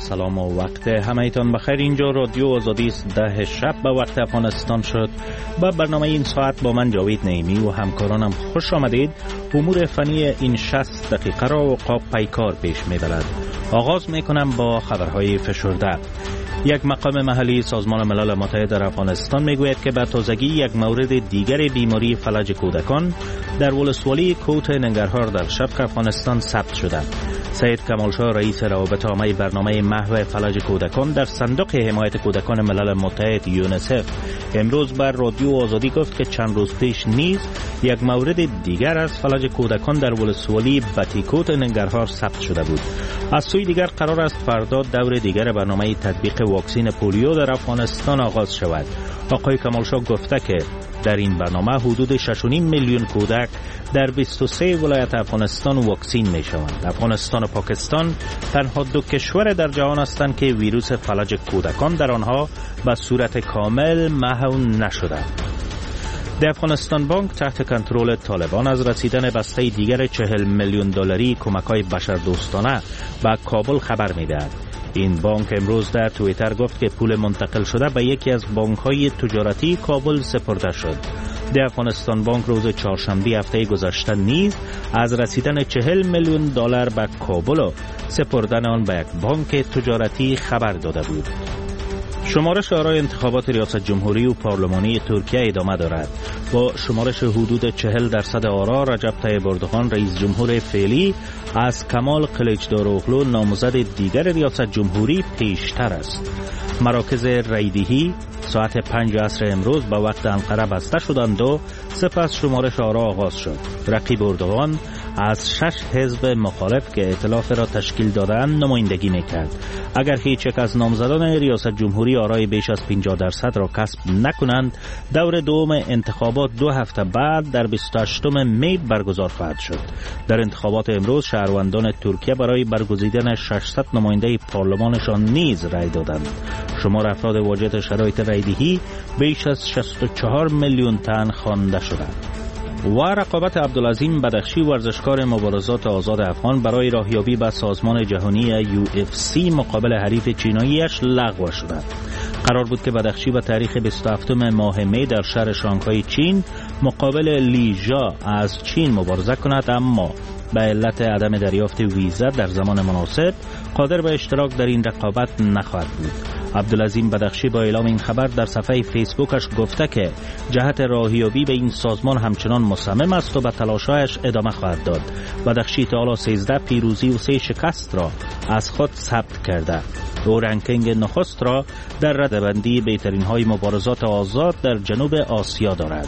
سلام و وقت همه‌تان بخیر. اینجا رادیو آزادی است. 10 شب به وقت افغانستان شد. با برنامه این ساعت با من جاوید نعیمی و همکارانم خوش آمدید. امور فنی این 60 دقیقه را اوقاف پیکار پیش می‌برد. آغاز می‌کنم با خبرهای فشرده. یک مقام محلی سازمان ملل متحد در افغانستان میگوید که به تازگی یک مورد دیگر بیماری فلج کودکان در ولسوالی کوت ننگرهار در شرق افغانستان ثبت شده. سید کمالشاه رئیس روابط عامه برنامه محو فلج کودکان در صندوق حمایت کودکان ملل متحد یونیسف امروز بر رادیو آزادی گفت که چند روز پیش نیز یک مورد دیگر از فلج کودکان در ولسوالی بتیکوت ننگرهار ثبت شده بود. از سوی دیگر قرار است فردا دور دیگر برنامه تطبیق واکسن پولیو در افغانستان آغاز شود. آقای کمالشاه گفته که در این برنامه حدود 6.5 میلیون کودک در 23 ولایت افغانستان واکسین می شوند. افغانستان و پاکستان تنها دو کشور در جهان هستند که ویروس فلج کودکان در آنها به صورت کامل محو نشده. در افغانستان بانک تحت کنترل طالبان از رسیدن بسته دیگر 40 میلیون دلاری کمک‌های بشردوستانه به کابل خبر می‌دهد. این بانک امروز در توییتر گفت که پول منتقل شده به یکی از بانک‌های تجارتی کابل سپرده شد. در افغانستان بانک روز چهارشنبه هفته گذشته نیز از رسیدن 40 میلیون دلار به کابل و سپردن آن به یک بانک تجارتی خبر داده بود. شمارش آرای انتخابات ریاست جمهوری و پارلمانی ترکیه ادامه دارد. با شمارش حدود 40% آرا رجب طیب اردوغان رئیس جمهور فعلی از کمال قلیچداروغلو نامزد دیگر ریاست جمهوری پیشتر است. مراکز رایدهی ساعت 5 عصر امروز به وقت انقره بسته شدند و سپس شمارش آرا آغاز شد. رقیب اردوغان از 6 حزب مخالف که ائتلاف را تشکیل دادند نمایندگی میکرد. اگر هیچ یک از نامزدان ریاست جمهوری آرای بیش از 50% را کسب نکنند، دور دوم انتخابات 2 هفته بعد در 28 می برگزار خواهد شد. در انتخابات امروز شهروندان ترکیه برای برگزیدن 600 نماینده پارلمانشان نیز رای دادند. شمار افراد واجد شرایط رایدهی بیش از 64 میلیون تن خوانده شدند. و رقابت عبدالعظیم بدخشی ورزشکار مبارزات آزاد افغان برای راهیابی به سازمان جهانی UFC مقابل حریف چیناییش لغو شده. قرار بود که بدخشی به تاریخ 27 ماه می در شهر شانگهای چین مقابل لیژا از چین مبارزه کند، اما به علت عدم دریافت ویزا در زمان مناسب قادر به اشتراک در این رقابت نخواهد بود. عبدالعظیم بدخشی با اعلام این خبر در صفحه فیسبوکش گفته که جهت راهیابی به این سازمان همچنان مصمم است و به تلاش‌هایش ادامه خواهد داد. بدخشی تا حالا 13 پیروزی و 3 شکست را از خود ثبت کرده. او رنکینگ نخست را در رده‌بندی بهترین های مبارزات آزاد در جنوب آسیا دارد.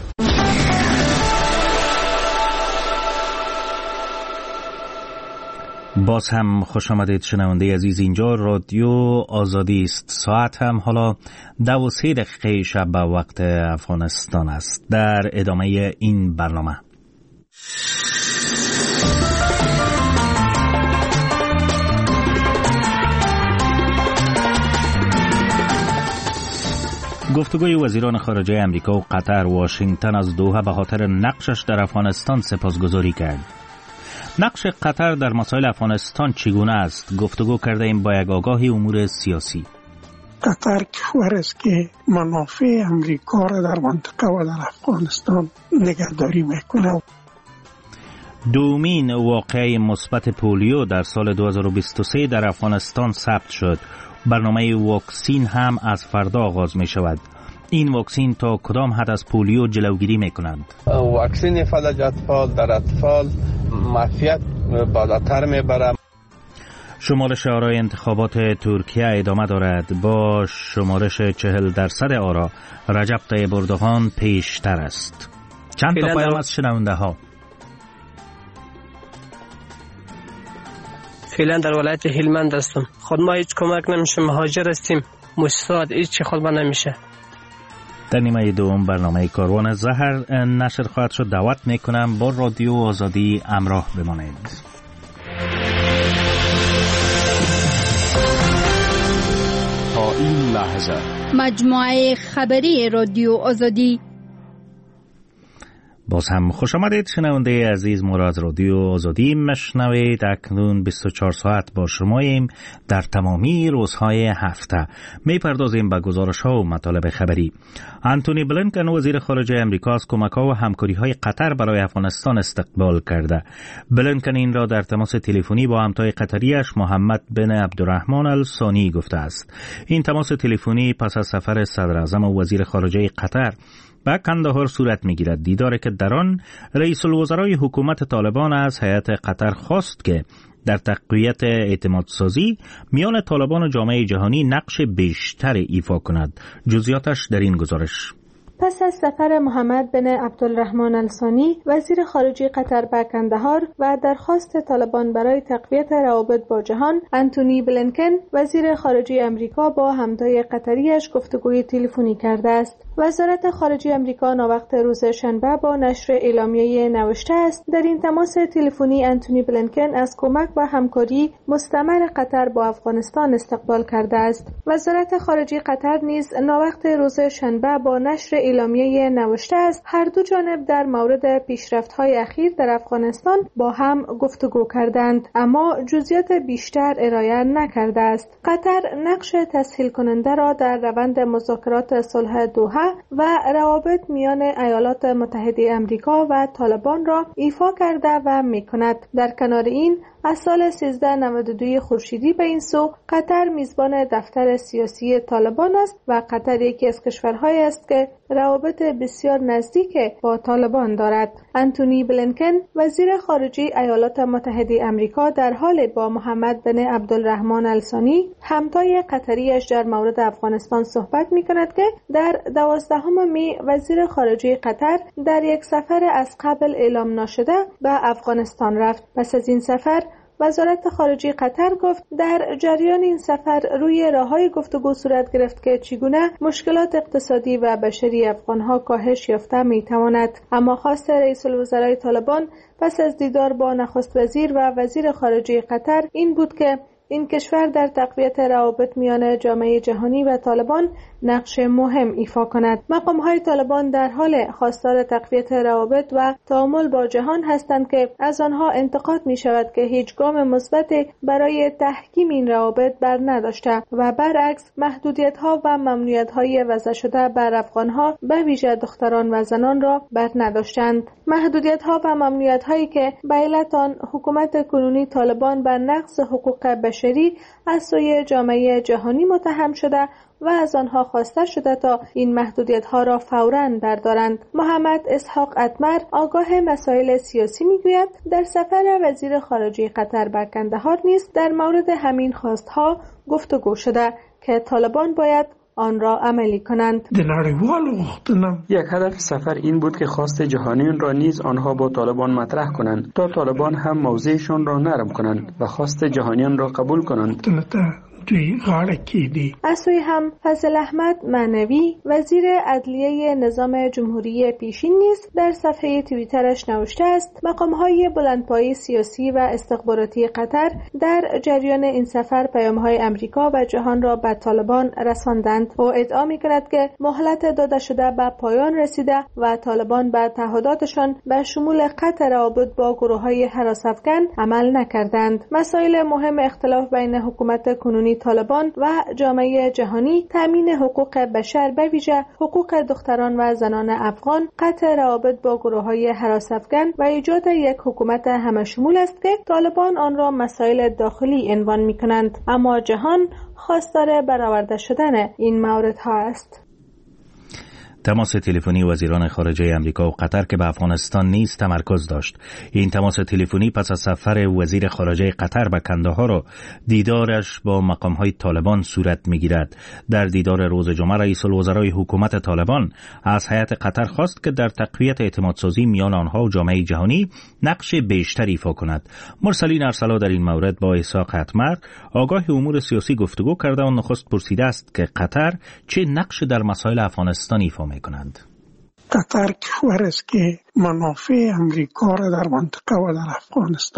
باز هم خوش آمدید شنونده عزیز. اینجا رادیو آزادی است. ساعت هم حالا 12 شب به وقت افغانستان است. در ادامه این برنامه گفتگوی وزیران خارجه امریکا و قطر واشنگتن از دوحه به خاطر نقشش در افغانستان سپاسگزاری کرد. نقش قطر در مسائل افغانستان چگونه است؟ گفتگو کرده ایم با یک آگاه امور سیاسی. قطر کشور است که منافع امریکا را در منطقه و در افغانستان نگهداری میکنه. دومین واقعه مثبت پولیو در سال 2023 در افغانستان ثبت شد. برنامه واکسین هم از فردا آغاز می شود. این واکسین تا کدام حد از پولیو جلوگیری می کنند؟ واکسین فلج اطفال در اطفال معافیت بالاتر می برد. شمارش آرای انتخابات ترکیه ادامه دارد. با شمارش 40% آرا رجب طیب اردوغان پیشتر است. چند تا پیام از شنونده ها. فعلا در ولایت هلمند هستم. خود ما هیچ کمک نمیشه، مهاجر هستیم. مستعد هیچ خود ما نمیشه. در نیمه دوم برنامه کاروان زهر نشر خواهد شد. دعوت میکنم با رادیو آزادی همراه بمانید. تا این لحظه مجموعه خبری رادیو آزادی. باز هم خوش آمدید شنونده عزیز، ما را از رادیو آزادی مشنوید. اکنون 24 ساعت با شماییم در تمامی روزهای هفته. می پردازیم به گزارش ها و مطالب خبری. انتونی بلینکن وزیر خارجه امریکا از کمک ها و همکاری های قطر برای افغانستان استقبال کرده. بلینکن این را در تماس تلفنی با همتای قطریش محمد بن عبدالرحمن الثانی گفته است. این تماس تلفنی پس از سفر صدر اعظم و وزیر خارجه قطر به کندهار صورت می‌گیرد. دیداری که در آن رئیس الوزرای حکومت طالبان از هیئت قطر خواست که در تقویت اعتماد سازی میان طالبان و جامعه جهانی نقش بیشتر ایفا کند. جزئیاتش در این گزارش. پس از سفر محمد بن عبدالرحمن الثانی وزیر خارجه قطر به کندهار و درخواست طالبان برای تقویت روابط با جهان، انتونی بلینکن وزیر خارجه امریکا با همتای قطریش گفتگوی تلفنی کرده است. وزارت خارجه امریکا ناوقت روز شنبه با نشر اعلامیه نوشته است در این تماس تلفنی انتونی بلینکن از کمک و همکاری مستمر قطر با افغانستان استقبال کرده است. وزارت خارجه قطر نیز ناوقت روز شنبه با نشر اعلامیه نوشته است هر دو جانب در مورد پیشرفت‌های اخیر در افغانستان با هم گفتگو کردند، اما جزئیات بیشتر ارائه نکرده است. قطر نقش تسهیل کننده را در روند مذاکرات صلح دوحه و روابط میان ایالات متحده امریکا و طالبان را ایفا کرده و می‌کند. در کنار این از سال 1392 خورشیدی به این سو قطر میزبان دفتر سیاسی طالبان است و قطر یکی از کشورهایی است که روابط بسیار نزدیک با طالبان دارد. انتونی بلینکن وزیر خارجه ایالات متحده امریکا در حال با محمد بن عبدالرحمن الثانی همتای قطریش در مورد افغانستان صحبت می‌کند که در 12 می وزیر خارجه قطر در یک سفر از قبل اعلام نشده به افغانستان رفت. پس از این سفر وزارت خارجه قطر گفت در جریان این سفر روی راههای گفتگو صورت گرفت که چگونه مشکلات اقتصادی و بشری افغانها کاهش یافته میتواند. اما خواست رئیس الوزرای طالبان پس از دیدار با نخست وزیر و وزیر خارجه قطر این بود که این کشور در تقویت روابط میان جامعه جهانی و طالبان نقش مهم ایفا کند. مقام‌های طالبان در حال خواستار تقویت روابط و تعامل با جهان هستند که از آنها انتقاد می شود که هیچ گام مثبت برای تحکیم این روابط بر نداشته و برعکس محدودیت‌ها و ممنوعیت‌های وضع شده بر افغان‌ها به ویژه دختران و زنان را بر نداشتند. محدودیت‌ها و ممنوعیت‌هایی که به علت آن حکومت کنونی طالبان بر نقض حقوق بشری از سوی جامعه جهانی متهم شده و از آنها خواسته شده تا این محدودیت‌ها را فوراً بردارند. محمد اسحاق اتمر آگاه مسائل سیاسی میگوید در سفر وزیر خارجه قطر به کندهار نیز در مورد همین خواستها گفتگو شده که طالبان باید آن را عملی کنند. یک هدف سفر این بود که خواست جهانیان را نیز آنها با طالبان مطرح کنند تا طالبان هم موضعشان را نرم کنند و خواست جهانیان را قبول کنند. از سوی هم فضل احمد معنوی وزیر عدلیه نظام جمهوری پیشین نیز در صفحه توییترش نوشته است مقام‌های بلندپایه سیاسی و استخباراتی قطر در جریان این سفر پیام‌های امریکا و جهان را به طالبان رساندند. او ادعا می‌کند که مهلت داده شده به پایان رسیده و طالبان به تعهداتشان به شمول قطع روابط با گروه‌های هراس‌افکن عمل نکردند. مسائل مهم اختلاف بین حکومت کنونی طالبان و جامعه جهانی تامین حقوق بشر به ویژه حقوق دختران و زنان افغان، قطع روابط با گروه‌های هراس‌افکن و ایجاد یک حکومت همه‌شمول است که طالبان آن را مسائل داخلی عنوان می‌کنند، اما جهان خواستار برآورده شدن این موردها است. تماس تلفنی وزیران خارجه امریکا و قطر که به افغانستان نیز تمرکز داشت. این تماس تلفنی پس از سفر وزیر خارجه قطر به کندهار و دیدارش با مقام‌های طالبان صورت می‌گیرد. در دیدار روز جمعه رئیس الوزرای حکومت طالبان از هیئت قطر خواست که در تقویت اعتمادسازی میان آنها و جامعه جهانی نقش بیشتر ایفا کند. مرسلین ارسلا در این مورد با اسحاق اتمر آگاه امور سیاسی گفتگو کرده و نخست پرسیده است که قطر چه نقش در مسائل افغانستان ایفا می‌کنند. قطر کشور است که منافع امریکا را در منطقه و در افغانستان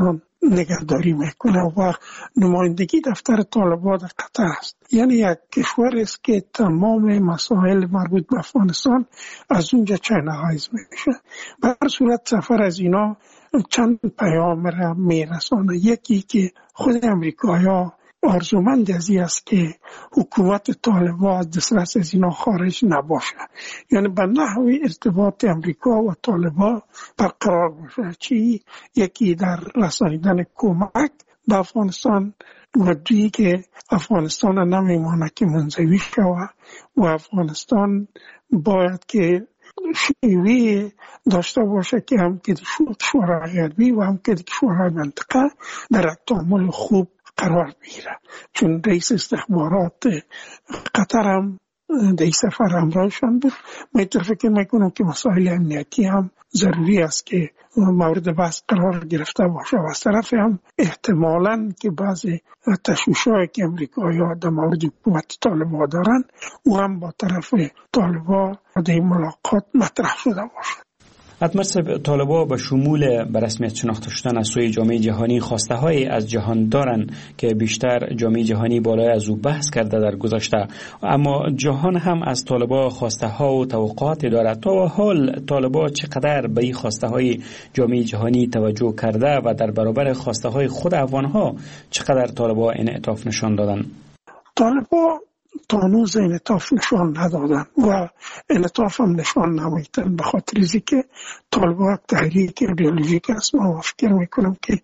نگهداری میکنه و نمایندگی دفتر طالبان در قطر است. یعنی یک کشور است که تمام مسائل مربوط به افغانستان از اونجا چینایز میشه. به هر صورت سفر از اینا چند پیام را میرسانه. یکی که خود امریکایا آرزومند از این است که حکومت طالبان از دسترس از اینا خارج نباشه، یعنی به نحوی ارتباط امریکا و طالبان برقرار باشه، چی یکی در رسانیدن کمک به افغانستان و دویی که افغانستان نمیمانه که منزوی شود و افغانستان باید که شیوه داشته باشه که هم که شورای غربی و هم که شورای منطقه در تعامل خوب قرار بگیره. چون رئیس استخبارات قطر هم در سفر همراهشان بود. من فکر میکنم که مسائل امنیتی هم ضروری است که مورد بحث قرار گرفته باشه و از طرف هم احتمالاً که بعضی تشویش‌هایی که امریکایی‌ها در مورد حکومت طالبان دارن و هم با طرف طالبان در ملاقات مطرح شده باشه. حتما طالبان به شمول به رسمیت شناخته شدن از سوی جامعه جهانی خواسته های از جهان دارن که بیشتر جامعه جهانی بالای از او بحث کرده در گذشته، اما جهان هم از طالبان خواسته ها و توقعات دارد. تا حال طالبان چقدر به این خواسته های جامعه جهانی توجه کرده و در برابر خواسته های خود افغان ها چقدر طالبان انعطاف نشان دادن؟ طالبان تا هنوز انعطاف نشان ندادن و انعطاف هم نشان نمیدن، به خاطر که طالبان تحریک ایدئولوژیک است. من فکر میکنم که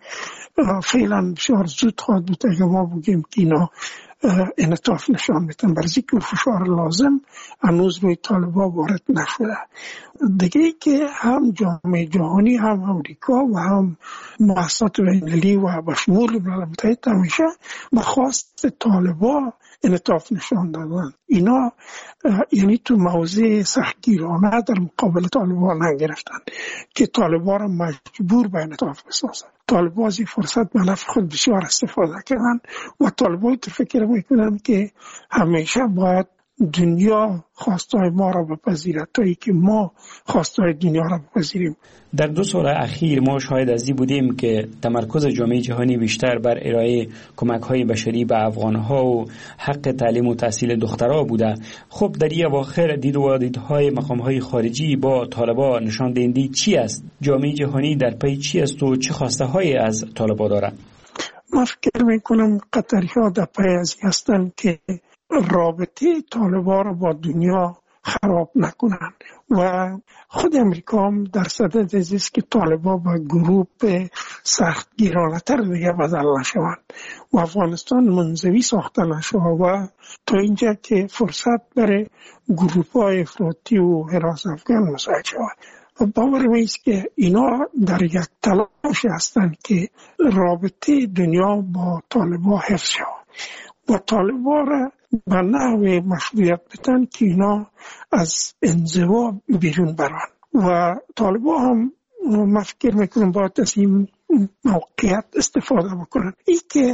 فعلا بسیار زود خواهد بود اگر ما بگیم که اینا انعطاف نشان میدن، برای که فشار لازم هنوز روی طالبان وارد نشده. دیگه ای که هم جامعه جهانی هم امریکا و هم مؤسسات بین‌المللی و به شمول ملل متحد همیشه به خواست طالبان انعطاف نشان دادن. اینا یعنی تو موضع سختگیرانه در مقابل طالبان نگرفتن که طالبان را مجبور به انعطاف بسازن. طالبان از این فرصت به نفع خود بسیار استفاده کردن و طالبان فکر میکنن که همیشه باید دنیا خواستای ما را بپذیرد تا ای که ما خواستای دنیا را بپذیریم. در 2 سال اخیر ما شاهد از این بودیم که تمرکز جامعه جهانی بیشتر بر ارائه کمک‌های بشری به افغان‌ها و حق تعلیم و تحصیل دخترها بوده. خب در این اواخر دید و دیدهای مقام‌های خارجی با طالبان نشان دهنده چی است؟ جامعه جهانی در پی چی است و چه خواسته‌هایی از طالبان دارد؟ من فکر می‌کنم قطری‌ها در پی از هستند که رابطه طالبان را با دنیا خراب نکنند و خود امریکا هم در صدد است که طالبان به گروه سخت گیرانه تر دیگه بدل نشوند و افغانستان منزوی ساخته نشود و تا اینجا که فرصت برای گروه های افراطی و حراس افغان مساعد شود. باور است که اینا در یک تلاش هستند که رابطه دنیا با طالبان حفظ شود و طالبان را به نحو مشروعیت بدن که اینا از انزوا بیرون برن و طالبان هم من فکر میکنم باید از این موقعیت استفاده بکنن. ای که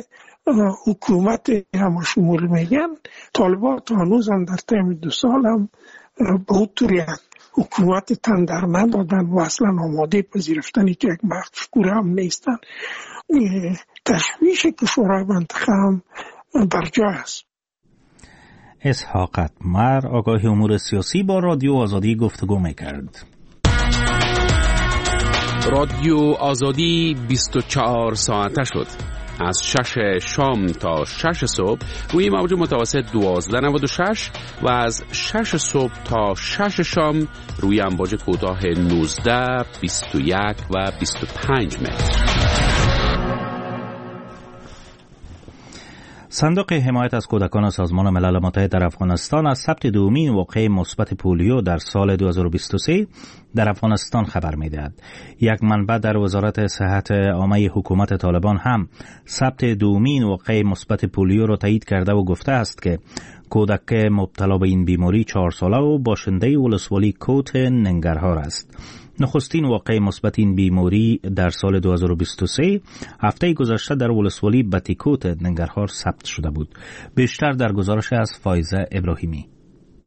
حکومت هم شمول میگن طالبان تا هنوز هم در تایم 2 سال هم به اون طور یک حکومت تن در ندادن و اصلا آماده پذیرفتن که یک مفکوره هم نیستن. تشویش که شورای منطقه هم بر جای است. اسحاق اتمر آگاه امور سیاسی با رادیو آزادی گفتگو میکرد. رادیو آزادی 24 ساعته شد. از 6 شام تا 6 صبح روی موج متوسط 1296 و از 6 صبح تا 6 شام روی امواج کوتاه 19، 21 و 25 متر. صندوق حمایت از کودکان سازمان ملل متحد در افغانستان از ثبت دومین واقعه مثبت پولیو در سال 2023 در افغانستان خبر می‌دهد. یک منبع در وزارت صحت عامه حکومت طالبان هم ثبت دومین واقعه مثبت پولیو را تایید کرده و گفته است که کودک مبتلا به این بیماری 4 ساله و باشنده ولسوالی کوت ننگرهار است. نخستین واقعه مثبت این بیماری در سال 2023 هفته گذشته در ولسوالی بتیکوت ننگرهار ثبت شده بود. بیشتر در گزارش از فایزه ابراهیمی.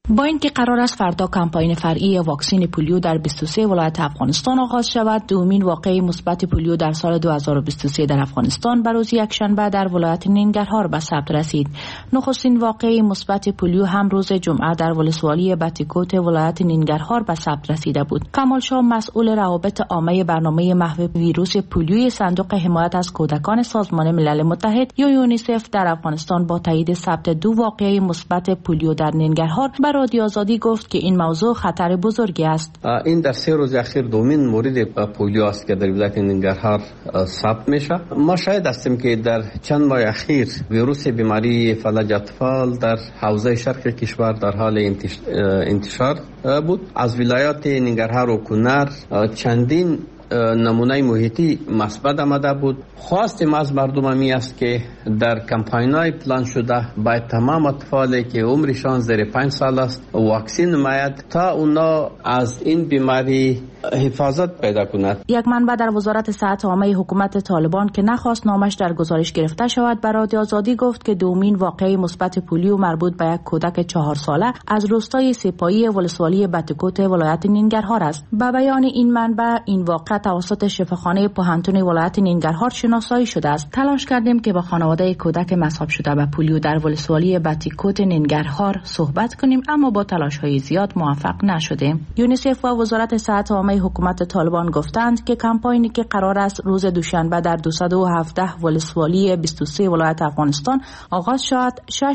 با اینکه قرار است فردا کمپاین فرعی واکسن پولیو در 23 ولایت افغانستان آغاز شود، دومین واقعه مثبت پولیو در سال 2023 در افغانستان به روز یکشنبه در ولایت ننگرهار به ثبت رسید. نخستین واقعه مثبت پولیو هم روز جمعه در ولسوالی بتیکوت ولایت ننگرهار به ثبت رسیده بود. کمال شاه مسئول روابط عامه برنامه محو ویروس پولیوی صندوق حمایت از کودکان سازمان ملل متحد یا یونیسف در افغانستان با تایید ثبت 2 واقعه مثبت پولیو در ننگرهار رادیو آزادی گفت که این موضوع خطر بزرگی است. این در 3 روز اخیر دومین مورد پولیو است که در ولایت ننگرهار ثبت میشه. ما شاهد هستیم که در چند ماه اخیر ویروس بیماری فلج اطفال در حوزه شرق کشور در حال انتشار بود. از ولایات ننگرهار و کنر چندین نمونه محیطی مثبت آمده بود. خواستیم از مردم همی است که در کمپاین‌های پلان شده باید تمام اطفالی که عمرشان زیر 5 سال است واکسین نماید تا اونا از این بیماری حفاظت پیدا کند. یک منبع در وزارت صحت عامه حکومت طالبان که نخواست نامش در گزارش گرفته شود به رادیو آزادی گفت که دومین واقعه مثبت پولیو مربوط به یک کودک 4 ساله از روستای سپاهی ولسوالی بتیکوت ولایت ننگرهار است. به بیان این منبع این واقعه توسط شفاخانه پوهنتون ولایت ننگرهار شناسایی شده است. تلاش کردیم که با خانواده کودک مصاب شده به پولیو در ولسوالی بتیکوت ننگرهار صحبت کنیم، اما با تلاش‌های زیاد موفق نشدیم. یونیسف و وزارت صحت عامه حکومت طالبان گفتند که کمپاینی که قرار است روز دوشنبه در 217 ولسوالی 23 ولایت افغانستان آغاز شود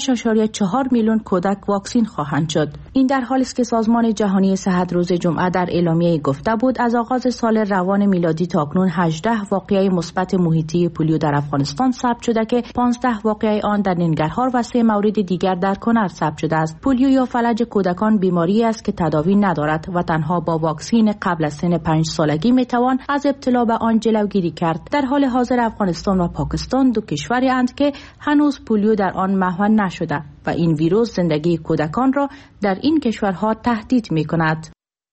6.4 میلیون کودک واکسین خواهند شد. این در حالی است که سازمان جهانی صحت روز جمعه در اعلامیه گفته بود از آغاز سال روان میلادی تا اکنون 18 واقعه مثبت محیطی پولیو در افغانستان ثبت شده که 15 واقعه آن در ننگرهار و 3 مورد دیگر در کنر ثبت شده است. پولیو یا فلج کودکان بیماری است که تداوی ندارد و تنها با واکسن قبل از سن 5 سالگی میتوان از ابتلا به آن جلوگیری کرد. در حال حاضر افغانستان و پاکستان 2 کشوری اند که هنوز پولیو در آن محو نشده و این ویروس زندگی کودکان را در این کشورها تهدید میکند.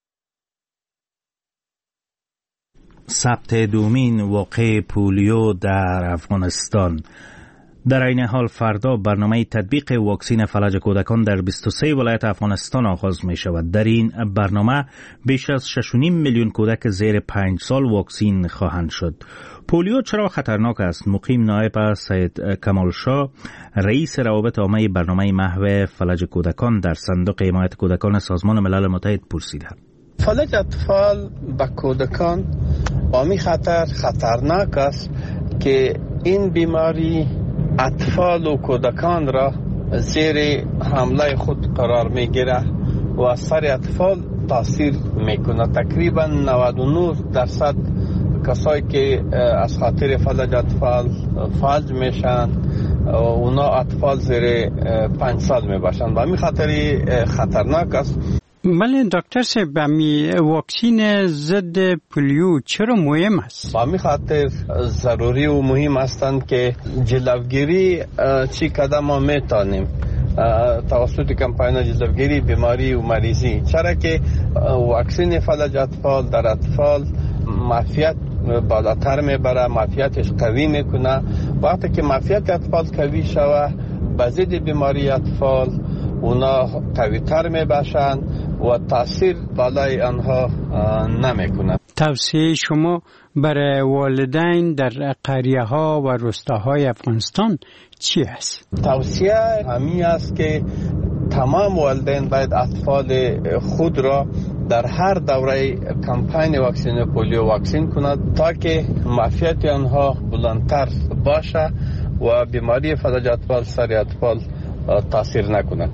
ثبت دومین واقع پولیو در افغانستان. در این حال فردا برنامه تطبیق واکسن فلج کودکان در 23 ولایت افغانستان آغاز می شود. در این برنامه بیش از 6.5 میلیون کودک زیر 5 سال واکسین خواهند شد. پولیو چرا خطرناک است؟ مقیم نایب سید کمال شاه رئیس روابط عامه برنامه محو فلج کودکان در صندوق حمایت کودکان سازمان ملل متحد پرسیده. فلج اطفال به کودکان عامی خطرناک است که این بیماری اطفال و کودکان را زیر حمله خود قرار میگیره و از سر اطفال تاثیر میکنه. تقریبا 99% کسایی که از خاطر فلج اطفال فلج میشن اونا اطفال زیر 5 سال میباشن و همین خاطری خطرناک است. بله دکتر صاحب، واکسین ضد پولیو چرا مهم است؟ با همین خاطر ضروری و مهم هستند که جلوگیری چی قدم ما میتونیم توسط کمپاین جلوگیری بیماری و مریضی، چرا که واکسن فلج اطفال در اطفال معافیت بالاتر میبره، معافیتش قوی میکنه. وقتی که معافیت اطفال قوی شوه به ضد بیماری اطفال اونا قوی‌تر میباشن و تاثیر بالای آنها نمیکنه. توصیه شما برای والدین در قریه ها و روستاهای افغانستان چی است؟ توصیه همین است که تمام والدین باید اطفال خود را در هر دوره کمپاین واکسن پولیو واکسین کند تا که معافیت آنها بلندتر باشه و بیماری فلج اطفال سر اطفال تاثیر نکند.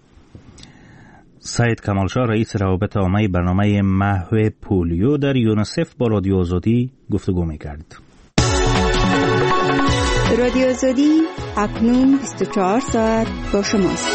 سید کمال شاه رئیس روابط عامه برنامه محو پولیو در یونیسف با رادیو آزادی گفتگو می‌کرد. رادیو آزادی اکنون 24 ساعت با شماست.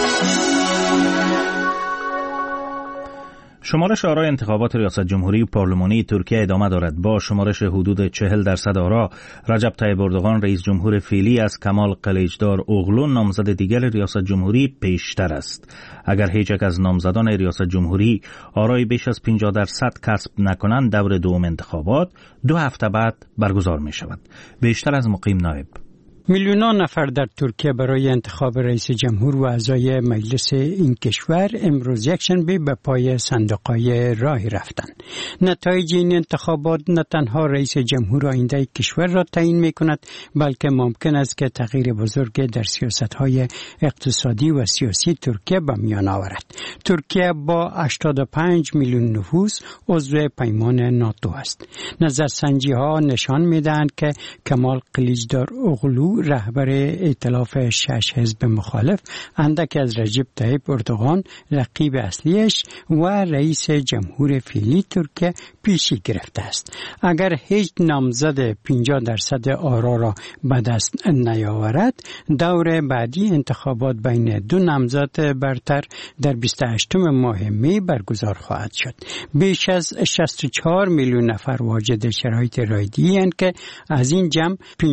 شمارش آرای انتخابات ریاست جمهوری پارلمانی ترکیه ادامه دارد. با شمارش حدود 40% آرا، رجب طیب اردوغان رئیس جمهور فعلی از کمال قلیچدار اوغلو نامزد دیگر ریاست جمهوری پیشتر است. اگر هیچ یک از نامزدان ریاست جمهوری آرای بیش از 50% کسب نکنند، دور دوم انتخابات 2 هفته بعد برگزار می شود. بیشتر از مقیم نایب. میلیونان نفر در ترکیه برای انتخاب رئیس جمهور و اعضای مجلس این کشور امروز یکشنبه به پای صندوق‌های راهی رفتند. نتایج این انتخابات نه تنها رئیس جمهور آینده کشور را تعیین می‌کند، بلکه ممکن است که تغییر بزرگ در سیاست‌های اقتصادی و سیاسی ترکیه به میان آورد. ترکیه با 85 میلیون نفوس عضو پیمان ناتو است. نظرسنجی‌ها نشان می‌دهند که کمال کلیچداروغلو رهبر ائتلاف 6 حزب مخالف اندک از رجب طیب اردوغان رقیب اصلیش و رئیس جمهور فعلی ترکیه پیشی گرفته است. اگر هیچ نامزد 50% آرا را به دست نیاورد، دور بعدی انتخابات بین دو نامزد برتر در 28 ماه می برگزار خواهد شد. بیش از 64 میلیون نفر واجد شرایط رایگی اند که از این جمع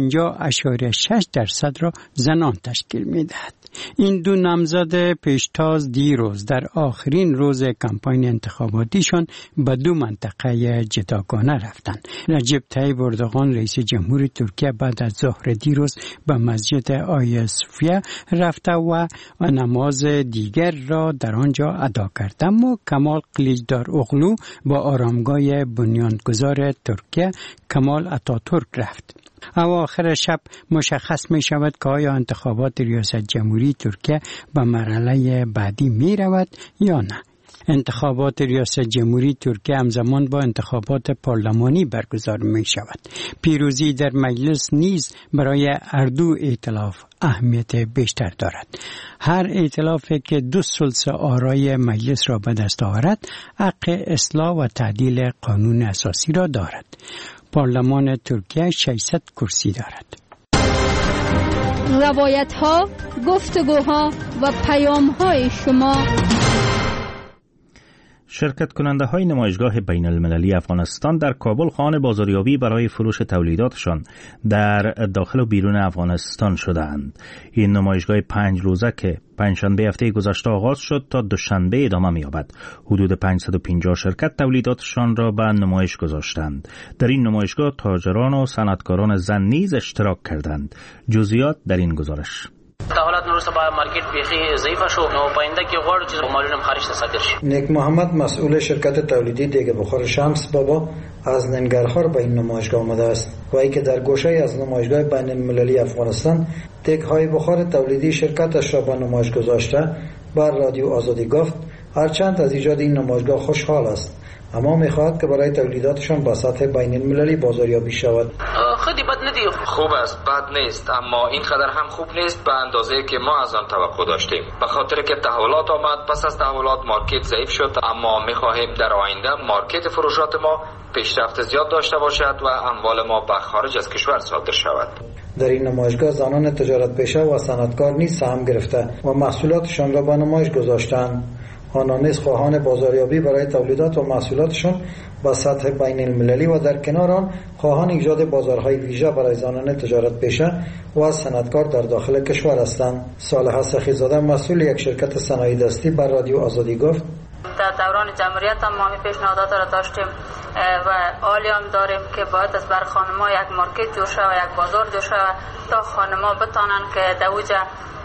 50.6% را زنان تشکیل می دهد. این دو نامزد پیشتاز دیروز در آخرین روز کمپاین انتخاباتیشان به دو منطقه جداگانه رفتند. رجب طیب اردوغان رئیس جمهور ترکیه بعد از ظهر دیروز به مسجد آیا صوفیا رفته و نماز دیگر را در آنجا ادا کرد، اما کمال کلیچداروغلو با آرامگاه بنیانگذار ترکیه کمال اتاتورک رفت. اواخر شب مشخص می شود که آیا انتخابات ریاست جمهوری ترکیه به مرحله بعدی می رود یا نه. انتخابات ریاست جمهوری ترکیه همزمان با انتخابات پارلمانی برگزار می شود. پیروزی در مجلس نیز برای هر دو ائتلاف اهمیت بیشتر دارد. هر ائتلافی که 2/3 آرای مجلس را به دست آورد، حق اصلاح و تعدیل قانون اساسی را دارد. پارلمان ترکیه 600 کرسی دارد. روایت‌ها، گفتگوها و پیام‌های شما. شرکت کننده های نمایشگاه بین المللی افغانستان در کابل خواهان بازاریابی برای فروش تولیداتشان در داخل و بیرون افغانستان شدند. این نمایشگاه 5 روزه که پنجشنبه هفته گذشته آغاز شد تا دوشنبه ادامه می‌یابد. حدود 550 شرکت تولیداتشان را به نمایش گذاشتند. در این نمایشگاه تاجران و صنعتکاران زن نیز اشتراک کردند. جزئیات در این گزارش. حالات نورسته با مارکت بیخی ضعیف شو، نو پاینده کې غوړ چې مالونه خارج ته صادر شي. نیک محمد مسئول شرکت تولیدی دیگ بخار شمس بابا از ننگرهار به این نمایشگاه آمده است و ای که در گوشه از نمایشگاه بین المللی افغانستان دیگ های بخار تولیدی شرکتش را به نمایش گذاشته بر رادیو آزادی گفت هرچند از ایجاد این نمایشگاه خوشحال است، اما میخواهد که برای تولیداتشان با سطح بین المللی بازاریابی شود. خیلی بد ندید. خوب است، بد نیست، اما این قدر هم خوب نیست به اندازه که ما از آن توقع داشتیم. به خاطر که تحولات آمد، پس از تحولات مارکت ضعیف شد، اما میخواهیم در آینده مارکت فروشات ما پیشرفت زیاد داشته باشد و اموال ما به خارج از کشور صادر شود. در این نمایشگاه زنان تجارت پیشه و صنعتکار نیز سهم گرفته و محصولاتشان را به نمایش گذاشتند. آنان نیز خواهان بازاریابی برای تولیدات و محصولاتشان با سطح بین المللی و در کنار آن خواهان ایجاد بازارهای ویژه برای زنان تجارت پیشه و صنعتکار در داخل کشور هستند. صالحه سخی‌زاده مسئول یک شرکت صنایع دستی بر رادیو آزادی گفت در دوران جمهوریت هم ما پیشنهادات را داشتیم و عالی هم داریم که باید از بر خانم‌ها یک مارکت جور شود، یک بازار جور شود تا خانم‌ها بتانن که در اوج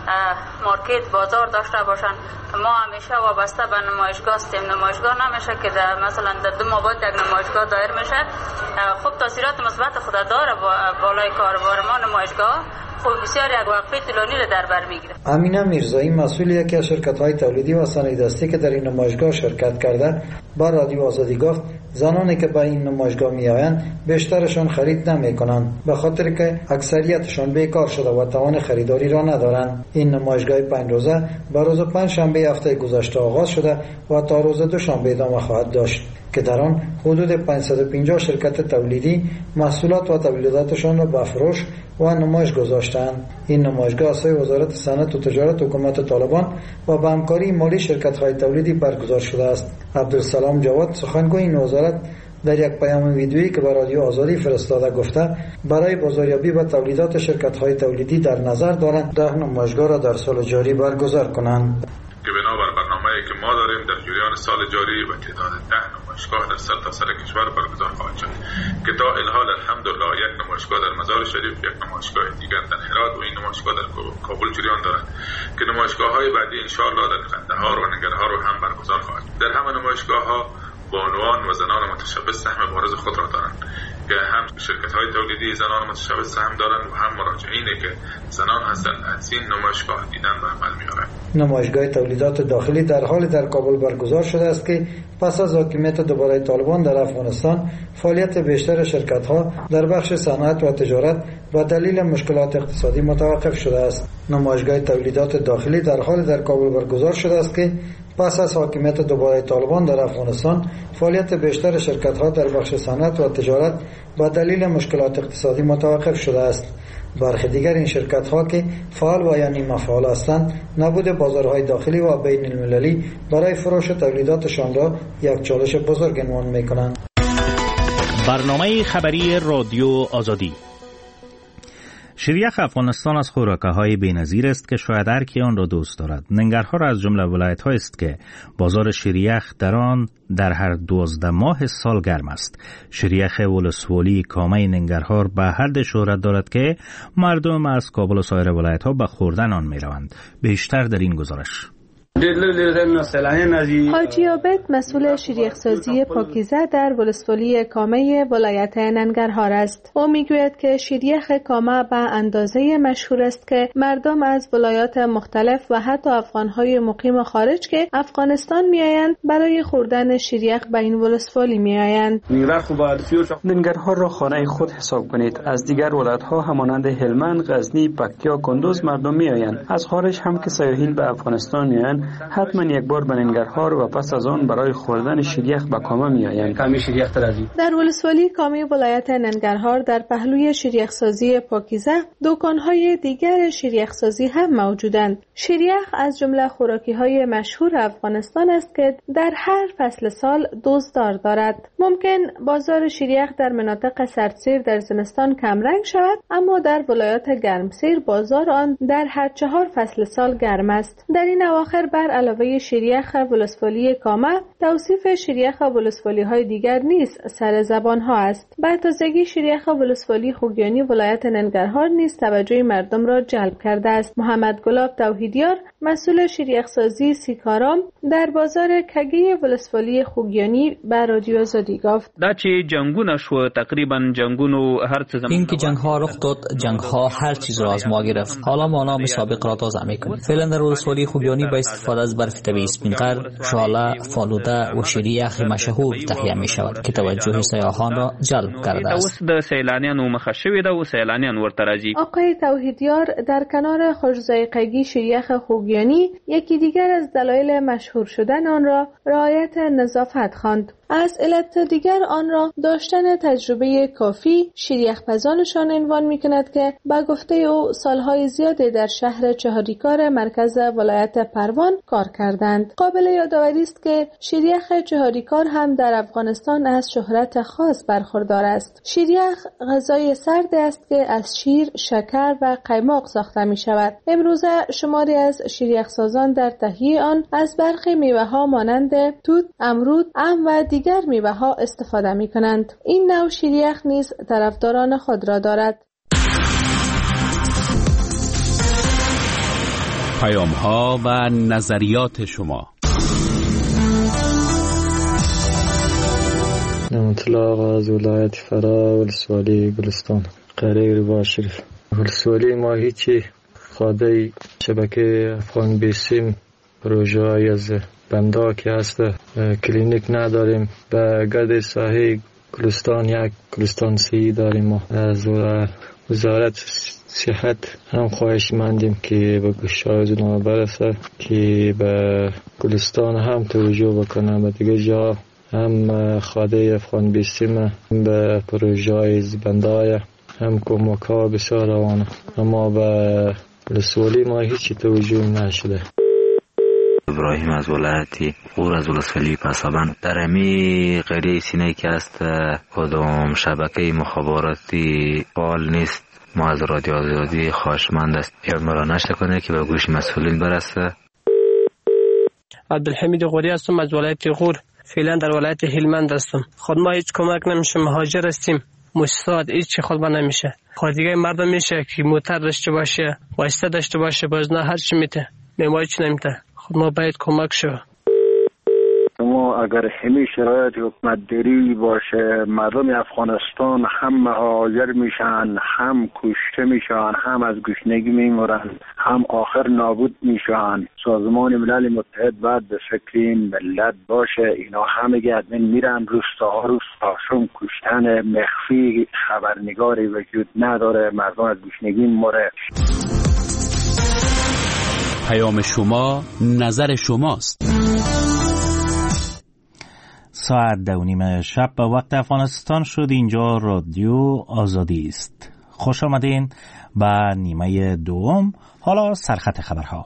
مارکت بازار داشته باشن. ما همیشه وابسته به نمایشگاه هستیم. نمایشگاه نمیشه که مثلا در 2 ماه بعد یک نمایشگاه دایر میشه. خب تاثیرات مثبت خود داره بالای کاروبار ما نمایشگاه. خب بسیار یک وقفه طولانی را در بر میگیره. امینه میرزایی مسئول یکی از شرکت‌های تولیدی و صنایع دستی که در این نمایشگاه شرکت کرده با رادیو آزادی گفت زنانی که به این نمایشگاه میآیند بیشترشان خرید نمی‌کنند به خاطر که اکثریتشان بیکار شده و توان خریداری را ندارند. این نمایشگاه 5 روزه به روز پنجشنبه هفته گذشته آغاز شده و تا روز دوشنبه ادامه خواهد داشت که در آن حدود 550 شرکت تولیدی محصولات و تولیداتشان را به فروش و نمایش گذاشتند. این نمایشگاه از وزارت صنعت و تجارت حکومت طالبان و با همکاری مالی شرکت‌های تولیدی برگزار شده است. عبدالسلام جواد سخنگوی این وزارت در یک پیام ویدیویی که به رادیو آزادی فرستاده گفته برای بازاریابی و تولیدات شرکت‌های تولیدی در نظر دارند 10 نمایشگاه را در سال جاری برگزار کنند. که بنابر برنامه‌ای که ما داریم در جریان سال جاری و تعداد 10 نمایشگاه در سرتاسر کشور برگزار خواهد شد که تا الحال الحمدلله یک نمایشگاه در مزار شریف، یک نمایشگاه دیگر در هرات و این نمایشگاه در کابل جریان دارد که نمایشگاه‌های بعدی ان شاء الله در قندهار و ننگرهار هم برگزار خواهد. در همه نمایشگاه‌ها بانوان و زنان متشبث سهم بارز خود را دارند که هم شرکت‌های تولیدی زنان متشبث سهم دارند و هم مراجعینی که زنان هستند از این نمایشگاه دیدن و عمل می‌آورند. نمایشگاه تولیدات داخلی در حال در کابل برگزار شده است که پس از حاکمیت دوباره طالبان در افغانستان فعالیت بیشتر شرکت‌ها در بخش صنعت و تجارت به دلیل مشکلات اقتصادی متوقف شده است. نمایشگاه تولیدات داخلی در حال در کابل برگزار شده است که پس از حاکمیت دوباره طالبان در افغانستان فعالیت بیشتر شرکت‌ها در بخش صنعت و تجارت به دلیل مشکلات اقتصادی متوقف شده است. برخی دیگر این شرکت‌ها که فعال و یا نیمه فعال هستند نبود بازارهای داخلی و بین المللی برای فروش تولیداتشان را یک چالش بزرگ عنوان می‌کنند. برنامه خبری رادیو آزادی. شیریخ افغانستان از خوراک‌های بی‌نظیر است که شاید هر کی آن را دوست دارد. ننگرهار از جمله ولایت‌ها است که بازار شیریخ در آن در هر 12 ماه سال گرم است. شیریخ ولسوالی کامه ننگرهار به حد شهرت دارد که مردم از کابل و سایر ولایت‌ها به خوردن آن می‌روند. بیشتر در این گزارش. حاجی عابد مسئول شیریخ سازی پاکیزه در ولسوالی کامه ولایت ننگرهار است. او میگوید که شیریخ کامه به اندازه مشهور است که مردم از ولایات مختلف و حتی افغانهای مقیم خارج که افغانستان میآیند برای خوردن شیریخ به این ولسوالی میآیند. ننگرهار را خانه خود حساب کنید. از دیگر ولایت‌ها همانند هلمند، غزنی، پکتیا، کندوز مردم میآیند. از خارج هم که سیاحین به افغانستان میآیند حتما یک بار به ننگرهار و پس از آن برای خوردن شیریخ به کامه میآیند. در ولسوالی کامه ولایت ننگرهار در پهلوی شیریخ سازی پاکیزه دکان‌های دیگر شیریخ سازی هم موجودند. شیریخ از جمله خوراکی‌های مشهور افغانستان است که در هر فصل سال دزددار دارد. ممکن بازار شیریخ در مناطق سردسیر در زمستان کمرنگ شود، اما در ولایات گرمسیر بازار آن در هر 4 فصل سال گرم است. در این اواخر بر علاوه شیریخ ولسوالی کامه توصیف شیریخ ولسوالی های دیگر نیز سر زبان ها است. بر تازگی شیریخ ولسوالی خوگیانی ولایت ننگرهار نیز توجه مردم را جلب کرده است. محمد گلاب توحیدیار مسئول شیریخ سازی سیکارام در بازار کگی ولسوالی خوگیانی به رادیو آزادی گفت دا چې جنگونه شو تقریبا جنگونو هر څه این که جنگ ها رخ داد، جنگ ها هر چیز را از ما گرفت. حالا ما نام سابق را تازه میکنیم. فعلا در ولسوالی خوگیانی با استفاده از برف طبیعی سپینقر، شاله، فالوده و شیریخ مشهور تهیه می شود که توجه سیاحان را جلب کرده است. د سیلانیانو مخه شوی ده و سیلانیان ورته راځي. آقای توحیدیار در کنار خوش‌ذائقگی شیریخ خوگیانی یکی دیگر از دلایل مشهور شدن آن را رعایت نظافت خواند. از علت دیگر آن را داشتن تجربه کافی شیریخ پزانشان عنوان می کند که با گفته او سالهای زیادی در شهر چهاریکار مرکز ولایت پروان کار کردند. قابل یادآوری است که شیریخ چهاریکار هم در افغانستان از شهرت خاص برخوردار است. شیریخ غذای سرد است که از شیر، شکر و قیماق ساخته می شود. امروزه شماری از شیریخ سازان در تهیه آن از برخی میوه ها مانند توت، امرود، ام و دیگر میوه ها استفاده می کنند. این نوع شیریخ نیز طرفداران خود را دارد. پیام ها و نظریات شما. نمطلاق از ولایت فرا ولسوالی گلستان قریه روا شریف. ولسوالی ما هیچی خواده شبکه افغان بیسیم پروژه از بنده که هست کلینیک نداریم. به گرد ساحه گلستان یک گلستان صحی داریم. ما از وزارت صحت هم خواهش مندیم که به گوشای ما برسه که به گلستان هم توجه بکنه. به دیگه جا هم خواده افغان بیسیم به پروژه بندای هم کمک ها بسیار روانه، اما به ولسوالی ما هیچی توجه نشده. ابراهیم از ولایتی غور از ولسوالی پسابند. در امی قریه سینه که است کدام شبکه مخابراتی فعال نیست. ما از رادیو آزادی خواهشمند است مرا نشته کنه که به گوش مسئولین برسه. عبدالحمید غوری هستم از ولایت غور. فعلا در ولایت هلمند هستم. خود ما هیچ کمک نمیشه، مهاجر هستیم. مشتاد هیچ خود نمیشه. خود دیگه مردم میشه که موتر داشته باشه، واسطه داشته باشه، باز نه هر چی میته. میمای چی نمیته. خود ما باید کمک شو. ما اگر همین شرایط حکومت داری باشه، مردم افغانستان هم مهاجر میشن، هم کشته میشن، هم از گشنگی میمورن، هم آخر نابود میشن. سازمان ملل متحد باید به فکر این ملت باشه. اینا همه ادمین میرن روستاها روستاشون کشتن مخفی، خبرنگاری وجود نداره، مردم از گشنگی میموره. پیام شما نظر شماست. ساعت 2:30 شب به وقت افغانستان شد. اینجا رادیو آزادی است. خوش آمدین به نیمه دوم. حالا سرخط خبرها.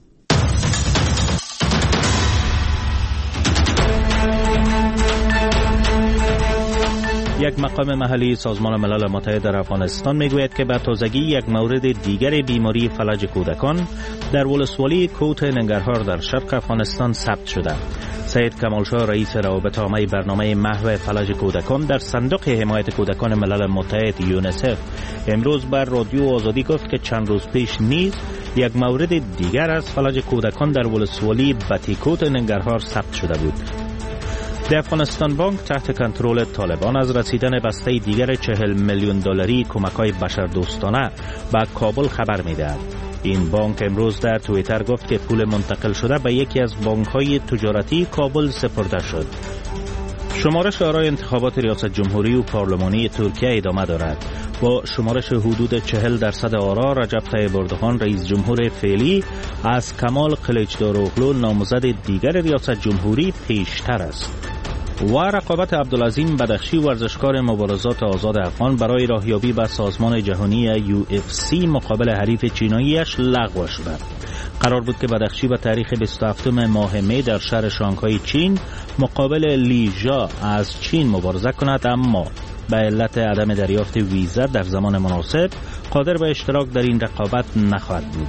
یک مقام محلی سازمان ملل متحد در افغانستان میگوید که به تازگی یک مورد دیگر بیماری فلج کودکان در ولسوالی کوت ننگرهار در شرق افغانستان ثبت شده. سید کمالشاه رئیس روابط عامه برنامه محو فلج کودکان در صندوق حمایت کودکان ملل متحد یونیسف امروز بر رادیو آزادی گفت که چند روز پیش نیز یک مورد دیگر از فلج کودکان در ولسوالی بتیکوت ننگرهار ثبت شده بود. در افغانستان بانک تحت کنترل طالبان از رسیدن بسته دیگر 40 میلیون دلاری کمک‌های بشردوستانه به کابل خبر می‌دهد. این بانک امروز در توییتر گفت که پول منتقل شده به یکی از بانک‌های تجارتی کابل سپرده شد. شمارش آرای انتخابات ریاست جمهوری و پارلمانی ترکیه ادامه دارد. با شمارش حدود 40% آرا، رجب طیب اردوغان رئیس جمهور فعلی از کمال قلیچداروغلو نامزد دیگر ریاست جمهوری پیشتر است. و رقابت عبدالعظیم بدخشی ورزشکار مبارزات آزاد افغان برای راهیابی به سازمان جهانی UFC مقابل حریف چیناییش لغو شد. قرار بود که بدخشی به تاریخ 27 ماه می در شهر شانگهای چین مقابل لیژا از چین مبارزه کند، اما به علت عدم دریافت ویزا در زمان مناسب قادر به اشتراک در این رقابت نخواهد بود.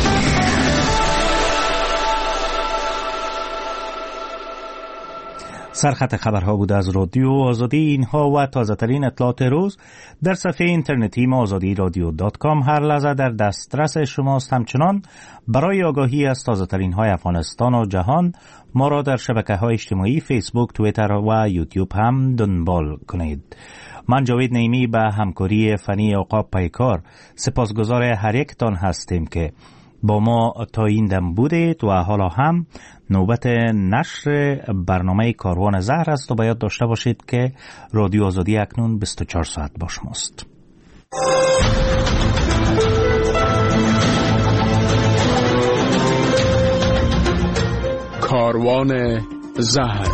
سرخط خبرها بود از رادیو آزادی. اینها و تازه ترین اطلاعات روز در صفحه اینترنتی ما azadiradio.com هر لحظه در دسترس شماست. همچنان برای آگاهی از تازه ترین های افغانستان و جهان ما را در شبکه های اجتماعی فیسبوک، توییتر و یوتیوب هم دنبال کنید. من جاوید نعیمی به همکاری فنی عقاب پیکار سپاسگزار هر یک تان هستیم که با ما تا این دم بودید و حالا هم نوبت نشر برنامه کاروان زهر است و باید داشته باشید که رادیو آزادی اکنون 24 ساعت با شماست. کاروان زهر.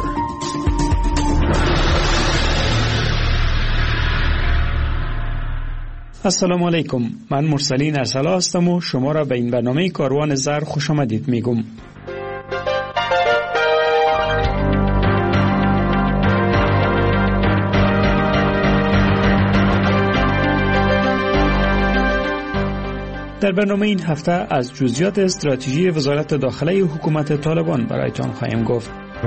السلام علیکم، من مرسلین ارسلا هستم و شما را به این برنامه کاروان زهر خوش آمدید میگم. در برنامه این هفته از جزئیات استراتژی وزارت داخله حکومت طالبان برایتان خواهیم گفت.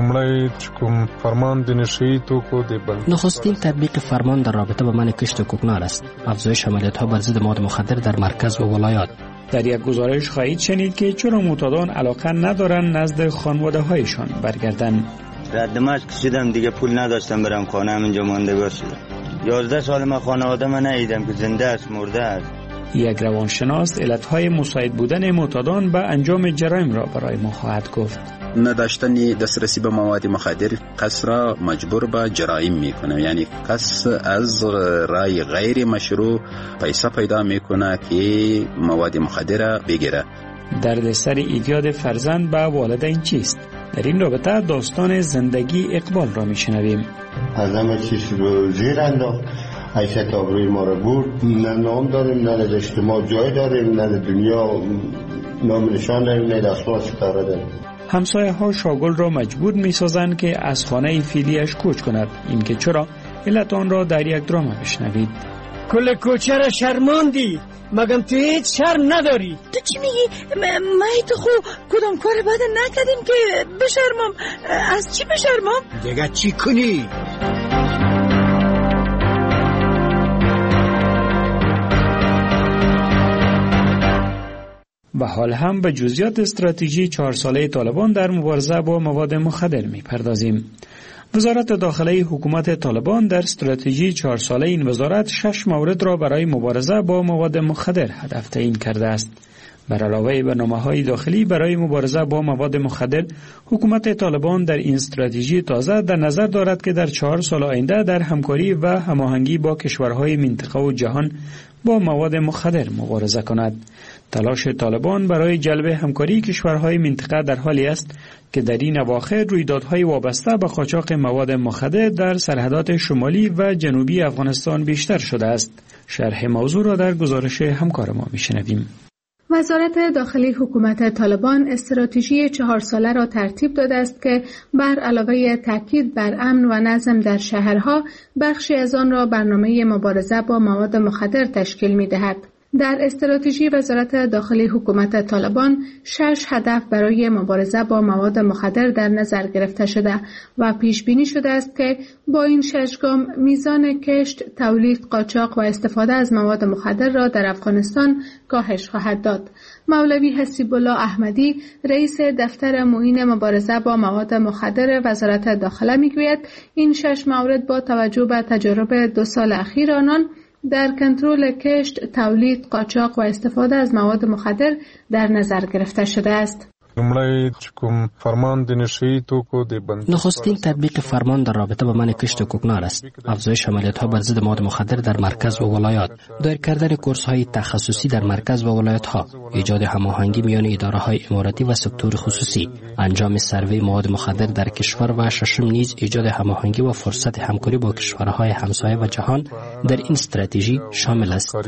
نخستین تطبیق فرمان در رابطه با منع کشت کوکنار است. افزایش عملیات‌ها بر ضد مواد مخدر در مرکز و ولایات. در یک گزارش خواهید شنید که چرا معتادان علاقه ندارن نزد خانواده‌هایشان برگردن. در دمشق کشیدم دیگه پول نداشتم برم خانه، همینجا مانده باشم. 11 سال من خانواده من ندیدم که زنده است مرده است. یک روانشناس علتهای مساعد بودن معتادان به انجام جرایم را برای ما خواهد گفت. نداشتن دسترسی به مواد مخدر کس را مجبور به جرایم میکنه، یعنی کس از رای غیر مشروع پیسه پیدا میکنه که مواد مخدر بگیره. دردسر ایجاد فرزند به والدین چیست؟ در این رابطه داستان زندگی اقبال را میشنویم. از همه چیز رو زیر انداخت، حیثیت آبروی ما رو برد. نه نام داریم، نه در اجتماع جای داریم، نه در دنیا نام نشان داریم، نه در آسمان ستاره داریم. همسایه ها شاگل را مجبور می سازند که از خانه فعلیش کوچ کند. این که چرا؟ علت آن را در یک درام بشنوید. کل کوچه را شرماندی، مگم تو هیچ شرم نداری؟ تو چی میگی؟ ما تو خو کدام کار بد نکردیم که بشرمم؟ از چی بشرمم؟ دیگه چی کنی؟ و حال هم به جزئیات استراتژی 4 ساله طالبان در مبارزه با مواد مخدر می‌پردازیم. وزارت داخلی حکومت طالبان در استراتژی 4 ساله این وزارت 6 مورد را برای مبارزه با مواد مخدر هدف تعیین کرده است. بر علاوه برنامه‌های داخلی برای مبارزه با مواد مخدر، حکومت طالبان در این استراتژی تازه در نظر دارد که در 4 سال آینده در همکاری و هماهنگی با کشورهای منطقه و جهان با مواد مخدر مبارزه کند. تلاش طالبان برای جلب همکاری کشورهای منطقه در حالی است که در این اواخر رویدادهای وابسته به قاچاق مواد مخدر در سرحدات شمالی و جنوبی افغانستان بیشتر شده است. شرح موضوع را در گزارش همکار ما میشنویم. وزارت داخلی حکومت طالبان استراتژی 4 ساله را ترتیب داده است که بر علاوه تاکید بر امن و نظم در شهرها، بخشی از آن را برنامه مبارزه با مواد مخدر تشکیل می‌دهد. در استراتژی وزارت داخلی حکومت طالبان 6 هدف برای مبارزه با مواد مخدر در نظر گرفته شده و پیش بینی شده است که با این 6 گام میزان کشت، تولید، قاچاق و استفاده از مواد مخدر را در افغانستان کاهش خواهد داد. مولوی حسیب الله احمدی، رئیس دفتر معین مبارزه با مواد مخدر وزارت داخله میگوید این 6 مورد با توجه به تجارب 2 سال اخیر آنان در کنترل کشت، تولید، قاچاق و استفاده از مواد مخدر در نظر گرفته شده است. نخستین تطبیق فرمان در رابطه با منع کشت کوکنار است. افزایش عملیات‌ها بر ضد مواد مخدر در مرکز و ولایات، دایر کردن کورس‌های تخصصی در مرکز و ولایت‌ها، ایجاد هماهنگی میان اداره‌های اماراتی و سکتور خصوصی، انجام سروی مواد مخدر در کشور و ششم نیز ایجاد هماهنگی و فرصت همکاری با کشورهای همسایه و جهان در این استراتژی شامل است.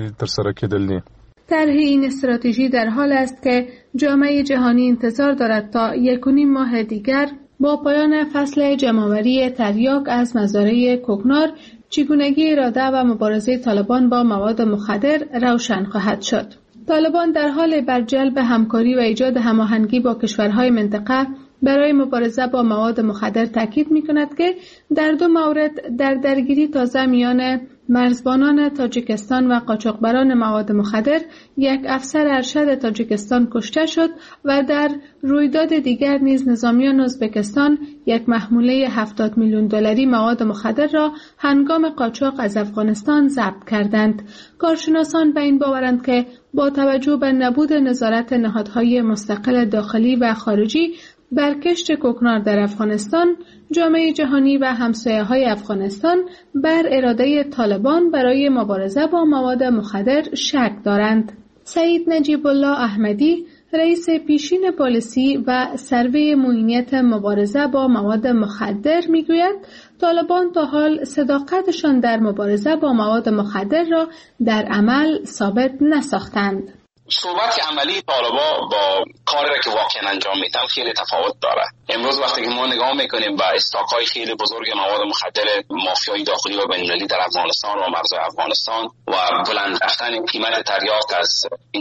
طرح این استراتژی در حال است که جامعه جهانی انتظار دارد تا 1.5 ماه دیگر با پایان فصل جمع‌آوری تریاک از مزارع کوکنار چگونگی اراده و مبارزه طالبان با مواد مخدر روشن خواهد شد. طالبان در حال بر جلب همکاری و ایجاد هماهنگی با کشورهای منطقه برای مبارزه با مواد مخدر تاکید می‌کند که در 2 مورد در درگیری تازه میان مرزبانان تاجیکستان و قاچاقبران مواد مخدر یک افسر ارشد تاجیکستان کشته شد و در رویداد دیگر نیز نظامیان ازبکستان یک محموله 70 میلیون دلاری مواد مخدر را هنگام قاچاق از افغانستان ضبط کردند. کارشناسان به این باورند که با توجه به نبود نظارت نهادهای مستقل داخلی و خارجی بر کشت کوکنار در افغانستان، جامعه جهانی و همسایه‌های افغانستان بر اراده طالبان برای مبارزه با مواد مخدر شک دارند. سعید نجیب الله احمدی، رئیس پیشین پالیسی و سروی معینیت مبارزه با مواد مخدر میگوید طالبان تا حال صداقتشان در مبارزه با مواد مخدر را در عمل ثابت نساختند. صحبت عملی طالبا با کاری را که واقعا انجام میدن خیلی تفاوت داره. امروز وقتی که ما نگاه میکنیم به استاک‌های خیلی بزرگ مواد مخدر مافیای داخلی و بین‌المللی در افغانستان و مرزهای افغانستان و بلند رفتن قیمت تریاک از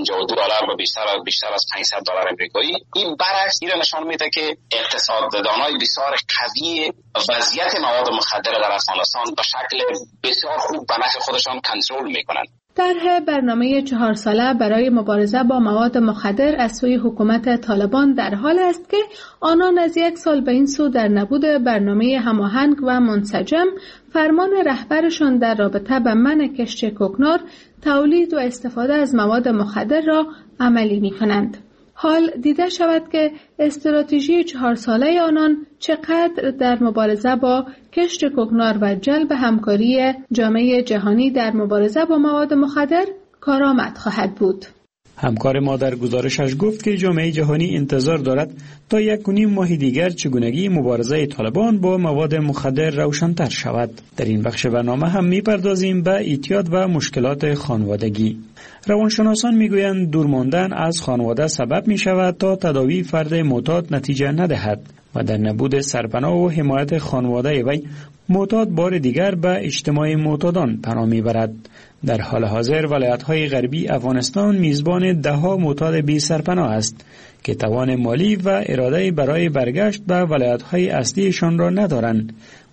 $52 و بیشتر از $500 امریکایی، این برعکس این نشان میده که اقتصاددانای بسیار قوی وضعیت مواد مخدر در افغانستان به شکل بسیار خوب به نفع خودشان کنترل میکنن. طرح برنامه 4 ساله برای مبارزه با مواد مخدر از سوی حکومت طالبان در حال است که آنان از 1 سال به این سو در نبود برنامه هماهنگ و منسجم فرمان رهبرشان در رابطه با منع کشت کوکنار، تولید و استفاده از مواد مخدر را عملی می‌کنند. حال دیده شود که استراتژی 4 ساله آنان چقدر در مبارزه با کشت کوکنار و جلب همکاری جامعه جهانی در مبارزه با مواد مخدر کارآمد خواهد بود. همکار ما در گزارشش گفت که جامعه جهانی انتظار دارد تا 1.5 ماه دیگر چگونگی مبارزه طالبان با مواد مخدر روشن‌تر شود. در این بخش برنامه هم می‌پردازیم به اعتیاد و مشکلات خانوادگی. روانشناسان میگویند دور ماندن از خانواده سبب می شود تا تداوی فرد معتاد نتیجه ندهد و در نبود سرپناه و حمایت خانواده وی معتاد بار دیگر به اجتماع معتادان پناه میبرد. در حال حاضر ولایت‌های غربی افغانستان میزبان ده‌ها معتاد بی سرپناه است که توان مالی و اراده برای برگشت به ولایت‌های اصلیشان را ندارند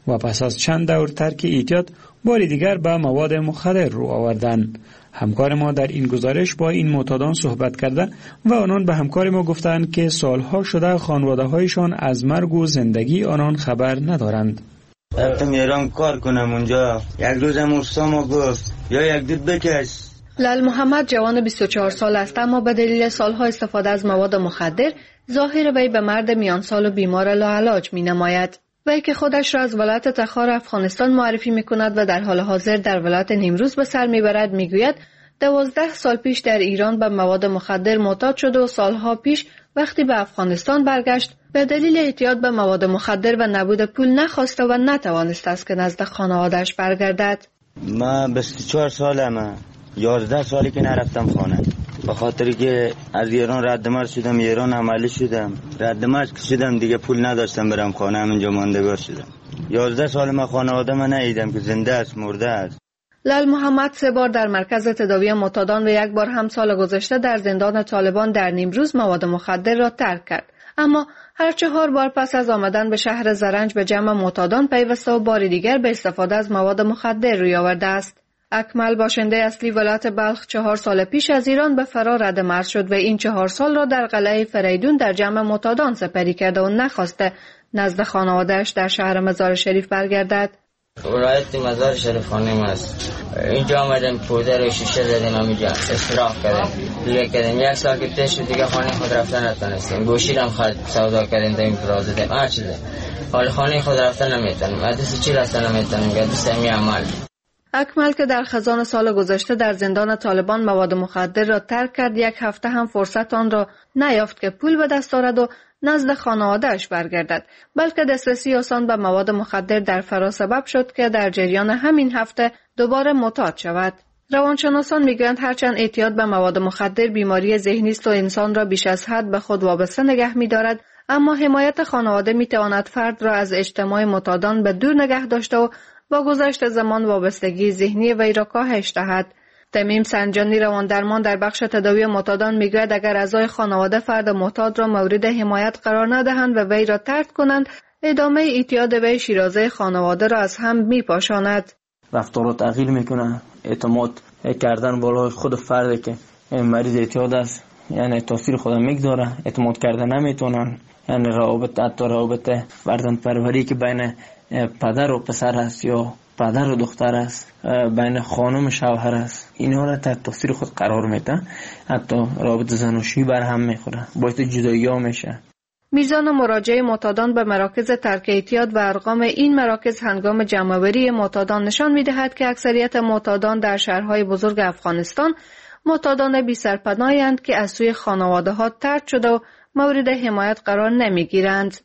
و پس از چند دور ترک اعتیاد بار دیگر به مواد مخدر رو آوردند. همکار ما در این گزارش با این معتادان صحبت کرده و آنان به همکار ما گفتند که سالها شده خانواده‌هایشان از مرگ و زندگی آنان خبر ندارند. رفتم ایران کار کنم اونجا، یک روزم استاد گفت یا یک دود بکش. لال محمد جوان 24 سال است، اما به دلیل سالها استفاده از مواد مخدر ظاهر وی به مرد میان سال و بیمار لاعلاج می نماید. وی که خودش را از ولایت تخار افغانستان معرفی می کند و در حال حاضر در ولایت نیمروز به سر می برد می گوید 12 سال پیش در ایران به مواد مخدر معتاد شد و سالها پیش وقتی به افغانستان برگشت به دلیل اعتیاد به مواد مخدر و نبود پول نخواسته و نتوانسته است که نزد خانواده‌اش برگردد. من 24 سالمه، 11 سالی که نرفتم خانه، به خاطر که از ایران رد مرز شدم، ایران عملی شدم، رد مرز که شدم دیگه پول نداشتم برم خانه، همینجا ماندگار شدم. 11 سال من خانواده من ندیدم که زنده است مرده است. لال محمد 3 بار در مرکز تداوی معتادان و 1 بار هم سال گذشته در زندان طالبان در نیمروز مواد مخدر را ترک کرد، اما هر 4 بار پس از آمدن به شهر زرنج به جمع معتادان پیوسته و بار دیگر به استفاده از مواد مخدر روی آورده است. اکمل باشنده اصلی ولایت بلخ 4 سال پیش از ایران به فرار رد مرز شد و این 4 سال را در قلعه فریدون در جمع معتادان سپری کرده و نخواسته نزد خانواده‌اش در شهر مزار شریف برگردد. ولایت مزار شریف خانم است. اینجا آمدم پودر و شیشه زدیم، همینجا استراحت کردیم، دیگه کردیم. 1 سال که پیش دیگه خانه خود رفتن نتونستیم، گوشی هم خرید سودا کردیم، داریم برازه دیم هر چیزه. حال خانه خود رفتن نمیتونیم، عدس چی رفتن نمیتونیم، عدس همی عمل. اکمل که در خزان سال گذشته در زندان طالبان مواد مخدر را ترک کرد، 1 هفته هم فرصت آن را نیافت که پول به دست آورد و نزد خانواده‌اش برگردد، بلکه دسترسی آسان به مواد مخدر در فرا سبب شد که در جریان همین هفته دوباره معتاد شود. روانشناسان میگویند هرچند اعتیاد به مواد مخدر بیماری ذهنی است و انسان را بیش از حد به خود وابسته نگه می‌دارد، اما حمایت خانواده می‌تواند فرد را از اجتماع معتادان به دور نگه داشته و با گذشت زمان وابستگی ذهنی وی را کاهش دهد. تمیم سنجانی رواندرمان در بخش تداوی معتادان میگوید اگر اعضای خانواده فرد معتاد را مورد حمایت قرار ندهند و وی را طرد کنند، ادامه اعتیاد وی شیرازه خانواده را از هم میپاشاند. رفتار رو تغییر میکنه، اعتماد کردن بالای خود فرد که مریض اعتیاد است، یعنی تاثیر خود میگذاره، اعتماد کردن نمیتونن، یعنی روابط فرزند پروری که بین پدر و پسر است یا پدر و دختر است، بین خانم و شوهر است، اینا را تحت تاثیر خود قرار میده، حتی رابط زناشویی بر هم میخوره، باعث جدایی ها میشه. میزان مراجعه معتادان به مراکز ترک اعتیاد و ارقام این مراکز هنگام جمع‌آوری معتادان نشان میدهد که اکثریت معتادان در شهرهای بزرگ افغانستان معتادان بی سرپناهی اند که از سوی خانواده ها طرد شده و مورد حمایت قرار نمیگیرند.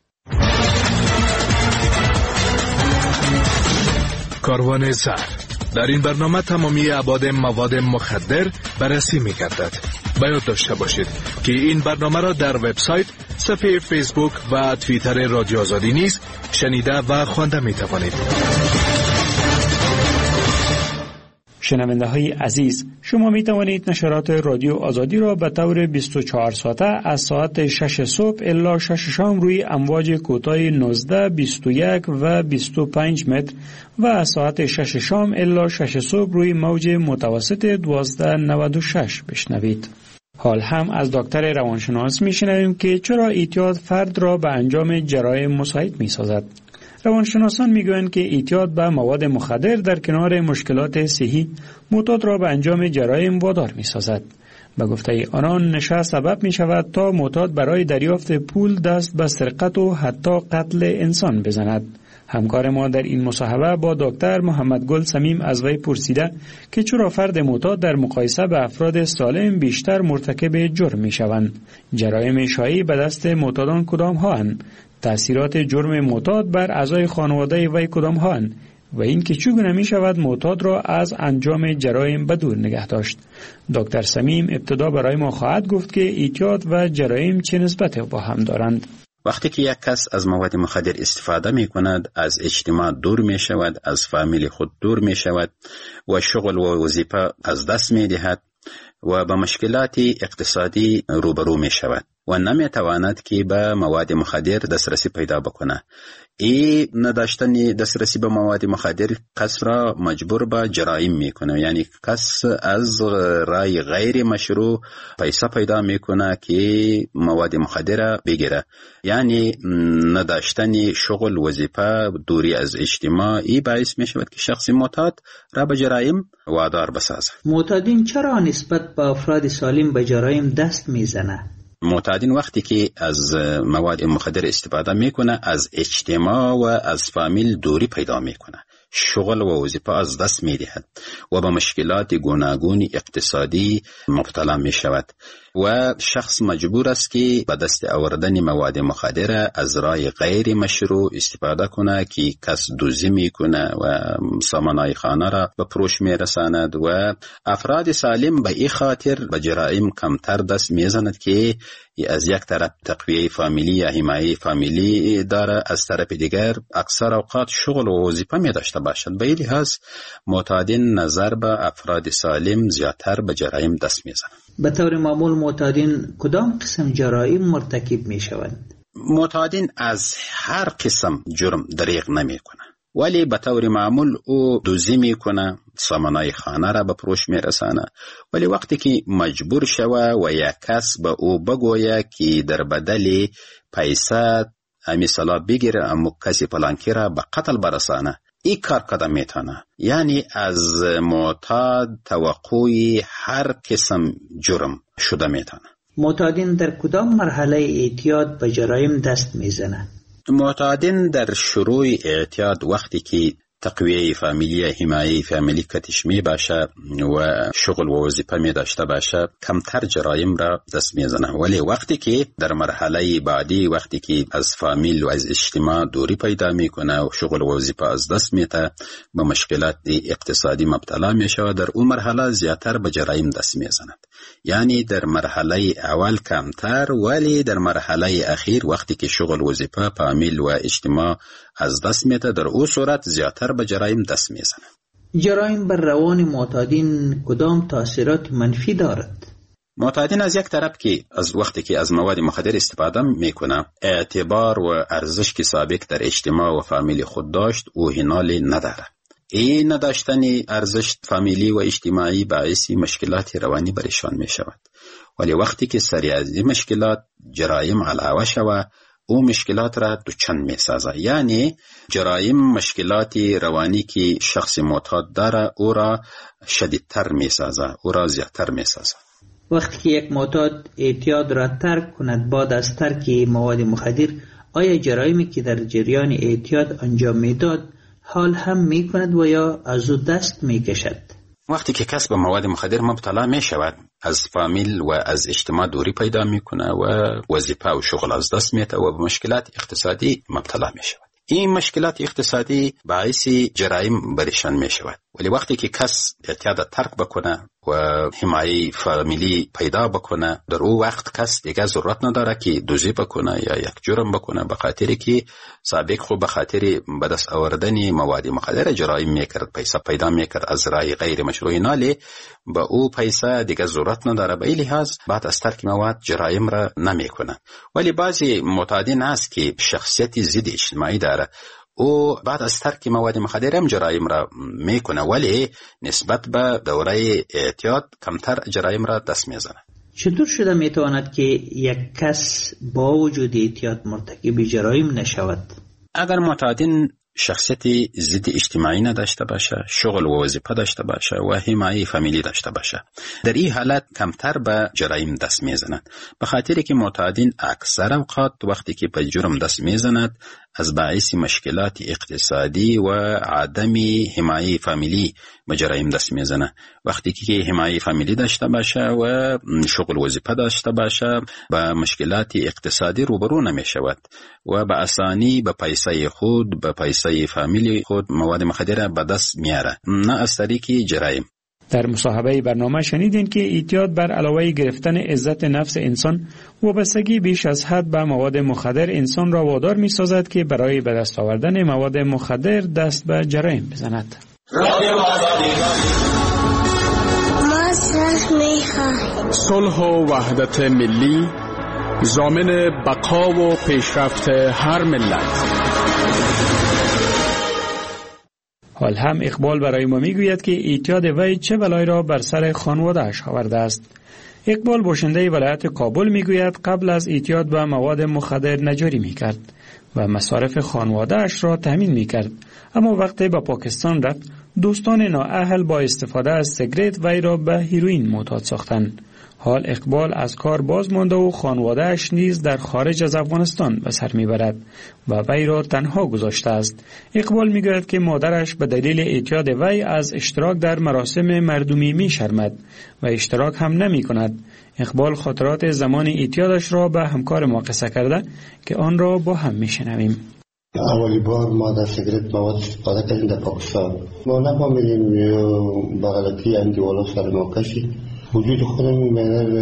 کاروان سر در این برنامه تمامی ابعاد مواد مخدر بررسی می‌گردد. باید داشته باشید که این برنامه را در وبسایت، صفحه فیسبوک و توییتر رادیو آزادی نیز شنیده و خوانده می‌توانید. شنونده های عزیز، شما می توانید نشرات رادیو آزادی را به طور 24 ساعته از ساعت 6 صبح الی 6 شام روی امواج کوتاه 19، 21 و 25 متر و از ساعت 6 شام الی 6 صبح روی موج متوسط 1296 بشنوید. حال هم از دکتر روانشناس می شنویم که چرا اعتیاد فرد را به انجام جرایم مساعد می سازد. روانشناسان میگویند که اعتیاد به مواد مخدر در کنار مشکلات صحی معتاد را به انجام جرایم وادار می‌سازد. به گفته آنان نشه سبب می‌شود تا معتاد برای دریافت پول دست به سرقت و حتی قتل انسان بزند. همکار ما در این مصاحبه با دکتر محمد گل صمیم از وی پرسیده که چرا فرد معتاد در مقایسه به افراد سالم بیشتر مرتکب جرم می‌شوند. جرایم شایع به دست معتادان کدام هاند؟ تأثیرات جرم معتاد بر اعضای خانواده وی کدام هاند و اینکه چگونه می شود معتاد را از انجام جرایم به دور نگه داشت. دکتر صمیم ابتدا برای ما خواهد گفت که اعتیاد و جرایم چه نسبت با هم دارند. وقتی که یک کس از مواد مخدر استفاده می کند، از اجتماع دور می شود، از فامیل خود دور می شود و شغل و وظیفه از دست می دهد و با مشکلات اقتصادی روبرو می شود و نمیتواند که به مواد مخدر دسترسی پیدا بکنه. این نداشتن دسترسی به مواد مخدر کس را مجبور به جرایم میکنه، یعنی کس از رای غیر مشروع پیسه پیدا میکنه که مواد مخدر بگیره. یعنی نداشتن شغل، وظیفه، دوری از اجتماع، این باعث میشود که شخص معتاد را به جرایم وادار بسازه. معتادین چرا نسبت به افراد سالم به جرایم دست میزنه؟ معتادین وقتی که از مواد مخدر استفاده میکنه از اجتماع و از فامیل دوری پیدا میکنه، شغل و وظیفه از دست میدهد و به مشکلات گوناگون اقتصادی مبتلا میشود و شخص مجبور است که به دست آوردن مواد مخدر از راه غیر مشروع استفاده کنه که کس دزدی میکنه و سامانهای خانه را به فروش میرساند و افراد سالم به این خاطر به جرایم کمتر دست میزند که از یک طرف تقویه فامیلی یا حمایه فامیلی داره، از طرف دیگر اکثر اوقات شغل و وظیفه می داشته باشد. به این لحاظ معتادین نظر به افراد سالم زیادتر به جرایم دست می زنند. به طور معمول معتادین کدام قسم جرایم مرتکب می شوند؟ معتادین از هر قسم جرم دریغ نمی کنند، ولی به طور معمول او دزدی میکنه، سامانهای خانه را به فروش میرسانه، ولی وقتی که مجبور شوه و یک کس به او بگویه که در بدل پیسه امی صلاح بگیره اما کسی پلانکی را به قتل برسانه، این کار قدم میتونه. یعنی از معتاد توقعی هر قسم جرم شده میتونه. معتادین در کدام مرحله اعتیاد به جرایم دست میزنه؟ معتادین در شروع اعتیاد وقتی که تقویه فامیلی، حمایه فامیلی کتش می باشه و شغل و وظیفه می داشته باشه کمتر جرایم را دست می زنه، ولی وقتی که در مرحله بعدی وقتی که از فامیل و از اجتماع دوری پیدا می کنه و شغل و وظیفه از دست می ته به مشکلات اقتصادی مبتلا می شود، در اون مرحله زیادتر به جرایم دست می زند. یعنی در مرحله اول کمتر، ولی در مرحله اخیر وقتی که شغل وظیفه فامیل و اجتماع از دست میده در او صورت زیادتر به جرایم دست میزنه. جرایم بر روان معتادین کدام تاثیرات منفی دارد؟ معتادین از یک طرف که از وقتی که از مواد مخدر استفاده میکنه اعتبار و ارزش که سابق در اجتماع و فامیلی خود داشت او هنالی نداره. این نداشتن ارزش فامیلی و اجتماعی باعث مشکلات روانی برشان می شود، ولی وقتی که سری از این مشکلات جرایم علاوه شود او مشکلات را دوچند می سازه. یعنی جرایم مشکلات روانی که شخص معتاد داره او را شدیدتر می سازه، او را زیادتر می سازه. وقتی که یک معتاد اعتیاد را ترک کند بعد از ترک مواد مخدر، آیا جرایمی که در جریان اعتیاد انجام میداد حال هم می کند و یا از او دست می کشد؟ وقتی که کس به مواد مخدر مبتلا می شود از فامیل و از اجتماع دوری پیدا می کنه و وظیفه و شغل از دست می ته و به مشکلات اقتصادی مبتلا می شود. این مشکلات اقتصادی باعث جرایم برشان می شود. ولی وقتی که کس اعتیاد ترک بکنه و حمایه فامیلی پیدا بکنه در او وقت کس دیگه ضرورت نداره که دزدی بکنه یا یک جرم بکنه، به خاطری که سابق خود به خاطر به دست آوردن مواد مخدر جرایم میکرد، پیسه پیدا میکرد از راه غیر مشروع، نالی به او پیسه دیگه ضرورت نداره. به این لحاظ بعد از ترک مواد جرایم را نمیکنه. ولی بعضی معتادین هست که شخصیت ضد اجتماعی داره، او بعد از ترک مواد مخدر هم جرایم را میکنه، ولی نسبت به دوره اعتیاد کمتر جرایم را دست میزنه. چطور شده میتواند که یک کس با وجود اعتیاد مرتکب جرایم نشود؟ اگر معتادین شخصیت ضد اجتماعی نداشته باشه، شغل و وظیفه داشته باشه و حمایه فامیلی داشته باشه، در این حالت کمتر به جرایم دست میزند. به خاطری که معتادین اکثر اوقات وقتی که به جرم دست میزند از باعث مشکلات اقتصادی و عدم حمایه فامیلی به جرایم دست میزنه. وقتی که حمایه فامیلی داشته باشه و شغل وظیفه داشته باشه با مشکلات اقتصادی روبرو نمیشود و به آسانی به پیسه خود، به پیسه فامیلی خود مواد مخدر به دست میاره، نه از طریق جرایم. در مصاحبه برنامه شنیدین که اعتیاد بر علاوه گرفتن عزت نفس انسان، وابستگی بیش از حد به مواد مخدر انسان را وادار می سازد که برای به دست آوردن مواد مخدر دست به جرایم بزند. ما صلح می خواهیم. صلح و وحدت ملی ضامن بقا و پیشرفت هر ملت. حال هم اقبال برای ما میگوید که اعتیاد وی چه بلایی را بر سر خانواده‌اش آورده است. اقبال باشنده ولایت کابل میگوید قبل از اعتیاد به مواد مخدر نجاری میکرد و مصارف خانواده‌اش را تامین میکرد، اما وقتی به پاکستان رفت دوستان نااهل با استفاده از سیگرت وی را به هیروئین معتاد ساختند. حال اقبال از کار باز مانده و خانواده‌اش نیز در خارج از افغانستان به سر میبرد و وی را تنها گذاشته است. اقبال میگوید که مادرش به دلیل اعتیاد وی از اشتراک در مراسم مردمی میشرمد و اشتراک هم نمی کند. اقبال خاطرات زمان اعتیادش را به همکار ما قصه کرده که آن را با هم میشنویم. اولی بار ما در سیگرت مواد استفاده کردیم در پاکستان. ما نفهمیدیم بغلطی اندیوالا سر ما کشید. وجود خودم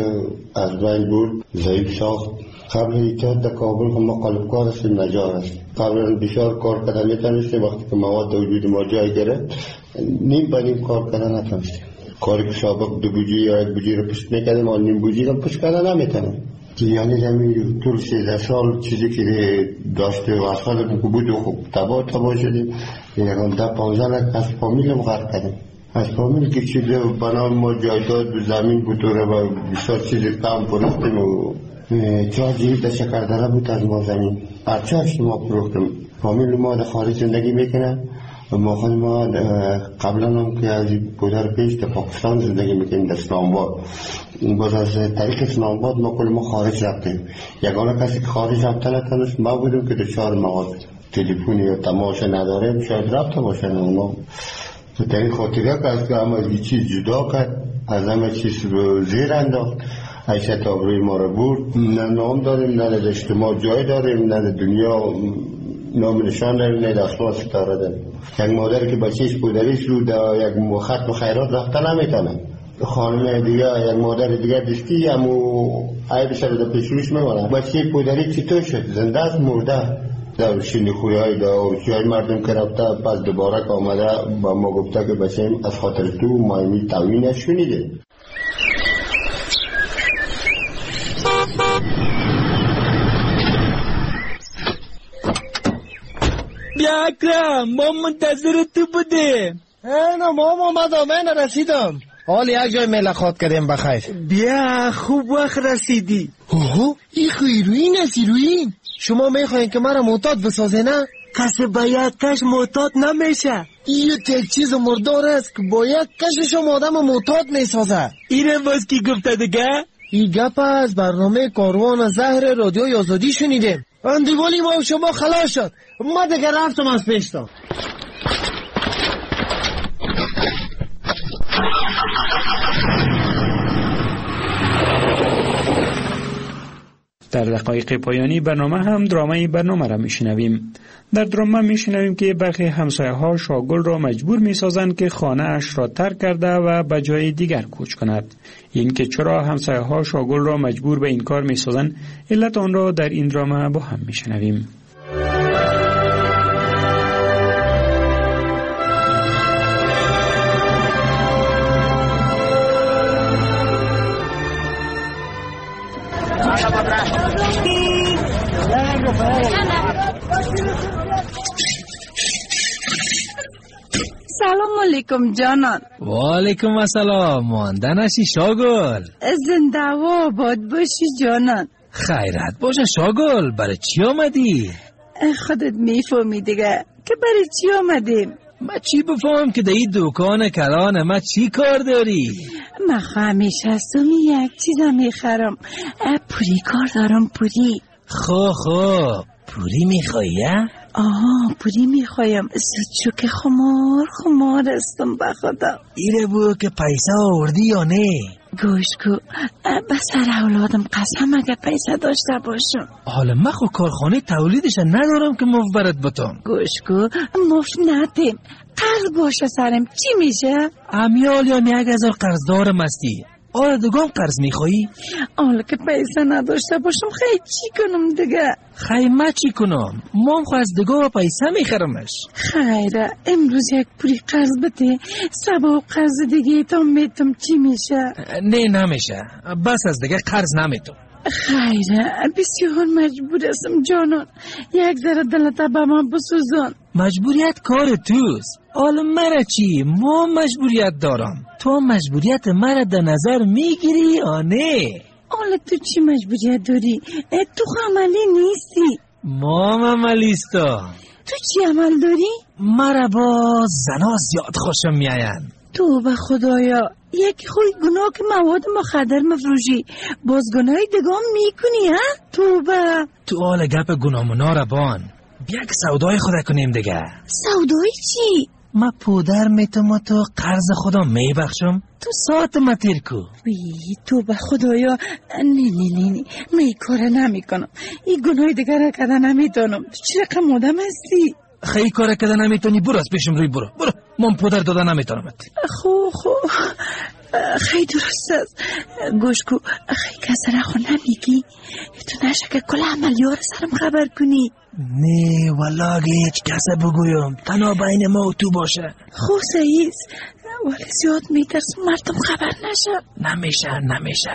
از بین بود، ضعیف ساخت. قبل اعتیاد در کابل هم ما قالبکار هستیم، نجار هستیم. قبل بسیار کار کردن میتونستیم، وقتی که مواد در وجود ما جای گرفت نیم به نیم کار کردن نتونستیم. کاری که سابق 2 بوجی یا 1 بوجی رو پشت میکردیم آن نیم بوجی رو پشت کردن نمیتونیم. یعنی زمین طول 13 سال چیزی که داشته و اصلا بود و خوب تباه شدیم. یکم 10-15 لک از فامیلم غرق کردیم. از فامیل که چیزی بنام ما جایداد و زمین بود و بسیار چیزی کم پروختیم و 4 جیب در شکردره بود از ما زمین. پرچهش ما پروختیم. فامیل ما در خارج زندگی میکنن و ما خود ما قبلا هم که از پدر پیش در پاکستان زندگی میکنیم در اسلام آباد. باز از طریق اسلام آباد ما کل ما خارج رفتیم. یگانه کسی که خارج رفته نتونست ما بودیم که دچار مواد تلفنی یا تماشه نداریم شاید رفته باشن اونا. در این خاطره که از همه چیز جدا کرد، از همه چیز رو زیر انداخت، حیثیت آبروی ما رو برد. نه نام داریم، نه در اجتماع جای داریم، نه در دنیا نام نشان داریم، نه در آسمان ستاره داریم. یک مادر که بچهش پدریش رو در یک ختم خیرات رفته نمیتونه. خانم دیگه یک مادر دیگه دستی امو عیب سر در پیشروش میمونه. بچه پدری چطور شد؟ زنده است مرده؟ در شیلی خوری های داورچی های مردم که رفته پس دوباره که آمده با ما گفته که بچه‌ام از خاطر تو مایمی تاوینش شنیده. بیا اکرم، ما منتظر تو بودیم. نه ماما من رسیدم. حال یک جای ملاقات کردیم بخیر. بیا خوب وقت رسیدی. اوه این هیروئین است. هیروئین شما میخواین که مرا معتاد بسازه نه؟ کسی با یک کش معتاد نمیشه. این یک چیز مردار است که با یک کشش آدم معتاد میسازه. اینه باز کی گفته دیگه؟ این گپ از برنامه کاروان زهر رادیوی آزادی شنیدیم. اندیوالی ما شما خلاص شد. ما دیگه رفتم از پیشتان. در دقایق پایانی برنامه هم درامه برنامه را میشنویم. در درامه میشنویم که برخی همسایه ها شاگل را مجبور میسازند که خانه اش را ترک کرده و به جای دیگر کوچ کند. این که چرا همسایه ها شاگل را مجبور به این کار میسازند، علت آن را در این درامه با هم میشنویم. سلام علیکم جانان. و علیکم السلام. مانده نشی شاگل. زنده و آباد باشی جانان. خیرت باشه شاگل. برای چی آمدی؟ خودت میفهمی دیگه که برای چی آمدیم. ما چی بفهم که در این دکان کلانه ما چی کار داری؟ ما همیشه از تو یک چیزا میخرم. پوری کار دارم. پوری. خب پوری میخوایی؟ آها پوری میخوایم. زود که خمار استم بخدا. ایره بو که پیسه آوردی یا نه؟ گوش کو بسر اولادم قسم اگه پیسه داشته باشم. حالا من خو کارخانه تولیدش ندارم که مفت برات بتم. گوش کو مفت ندیم. قرض باشه سرم چی میشه؟ امیال یا 1000 قرض دارم استی. آره دگم قرض میخوایی؟ حالا که پیسه نداشته باشم خیلی چی کنم دیگه؟ خیلی ما چی کنم؟ من خو از دگم پیسه میخرمش. خیره امروز یک پولی قرض بده سبا قرض دیگه تا میتم چی میشه؟ نه نمیشه. بس از دیگه قرض نمیتم. خیره بسیار مجبور هستم جانان، یک ذره دلت به من بسوزان. مجبوریت کار توست. حالا مرا چی؟ ما مجبوریت دارم. تو مجبوریت مرا در نظر میگیری یا نه؟ حالا تو چی مجبوریت داری؟ تو عملی نیستی. ما عملیستم. تو چی عمل داری؟ مرا با زنا زیاد خوشم میاین. تو به خدایا یکی خوی گناه که مواد مخدر مفروشی باز گناه دگام میکنی ها؟ تو حال گپ گناهمونا را بان. بیا که سودای خدا کنیم دیگه. سودای چی؟ ما پودر میتم تو قرض خدا میبخشم تو ساعت ما تیر کو. تو به خدایا نه من این کار نمی کنم. این گناه دیگر را کده نمیتونم. تو چی رقم آدم هستی؟ خیلی کار کده نمیتونی برو از پیشم روی برو من پودر داده نمیتونم. خو خیلی درست است. گوش کو خیلی کسی را خو نمیگی تو نشه که کل عملیار سرم خبر کنی. نه والا اگه هیچ کسی بگویم تنها بین ما و تو باشه. خو سعیز ولی زیاد میترسم مردم خبر نشه. نمیشه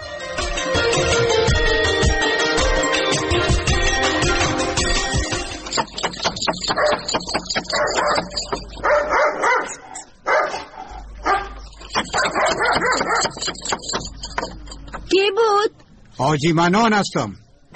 کی بود؟ حاجی منان هستم.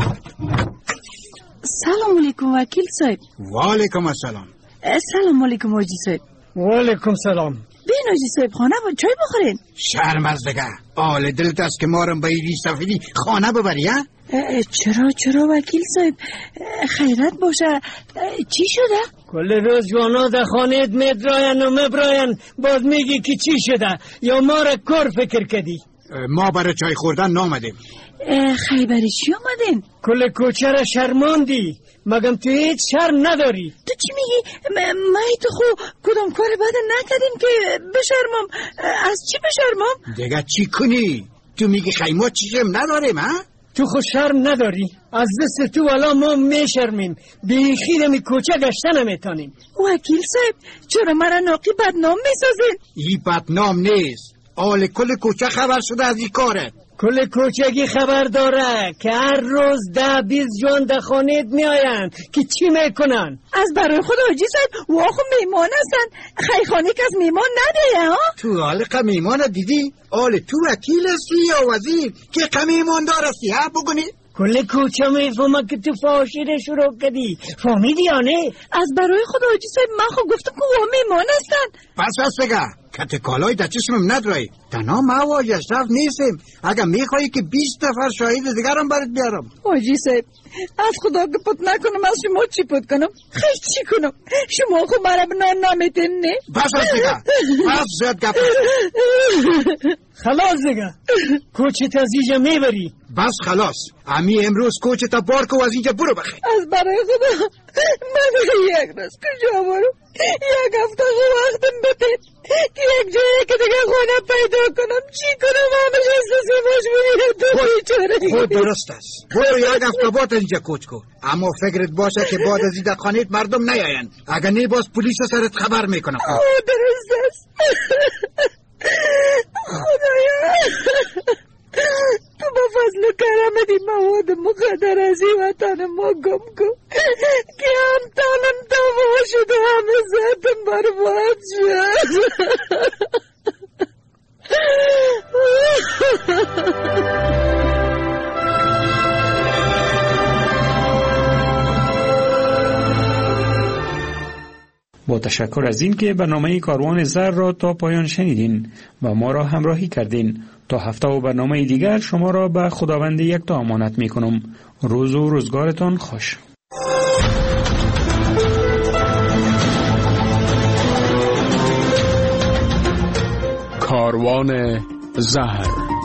سلام علیکم وکیل صاحب. و علیکم السلام. سلام علیکم حاجی صاحب. و علیکم سلام. بین حاجی صاحب خانه با چای بخورین. شرم از دگه آل دلت است که مارم به این سفیدی خانه ببری ها؟ چرا وکیل صاحب خیرت باشه. چی شده؟ کل روز جوانا در خانه میدراین و مبراین باز میگی که چی شده یا ما را کار فکر کردی؟ ما برای چای خوردن نامدیم. خیلی برای چی آمدین؟ کل کوچه را شرماندی مگم تو هیچ شرم نداری؟ تو چی میگی؟ ما تو خو کدام کار بد نکردیم که بشرمم. از چی بشرمم؟ دیگه چی کنی؟ تو میگی خیلی ما چی شرم نداریم ها؟ تو خود شرم نداری؟ از دست تو والا ما میشرمیم بیخی دمی کوچه گشته نمیتانیم. وکیل صاحب چرا مرا ناقی بدنام میسازین؟ ای بدنام نیست، آل کل کوچه خبر شده از این کاره. کل کوچگی خبر داره که هر روز 10-20 جوان در خانه می آیند که چی میکنن؟ از برای خود حاجی صاحب واخو میمان هستن. خیلی خانه که از میمان نده ها؟ تو حال که میمان دیدی؟ آل تو وکیل هستی یا وزیر که که میمان دار هستی ها بگونی؟ کل کوچه میفهمه که تو فاشیره شروع کردی. فهمیدی یا نه؟ از برای خود حاجی صاحب من خود گفتم که وا میمان هستن. پس بگه کت کالای در چشمم ندرایی. تنها ما واجه شرف نیستیم. اگر میخوایی که 20 نفر شاهد دیگرم برات بیارم. حاجی صاحب از خدا که پت نکنم از شما چی پت کنم؟ خیلی چی کنم؟ شما خود مرا بنان نمیتین نه؟ بس دیگه بس زیاد گپ. خلاص دیگه کوچه تا از اینجا میبری. بس خلاص امی امروز کوچه تا بار کو از اینجا برو بخیر. از برای خدا من یک روز کجا برو؟ یک هفته وقتم بپید که یک جایی که دیگه خونه پیدا کنم. چی کنم؟ همش از مجبوری خود درست است. برو یک هفته بعد اینجا کوچ کو. اما فکرت باشه که بعد از این خانه مردم نیاین. اگر نه باز پلیس سرت خبر میکنم. درست است. خدایا تو با فضل و کرمت این مواد مخدر از این وطن ما گم کن که هم تانم تباه شد و همه ذاتم برباد شد. با تشکر از این که برنامه کاروان زر را تا پایان شنیدین و ما را همراهی کردین. تا هفته و برنامه دیگر شما را به خداوند یکتا امانت می کنم. روز و روزگارتان خوش. کاروان زهر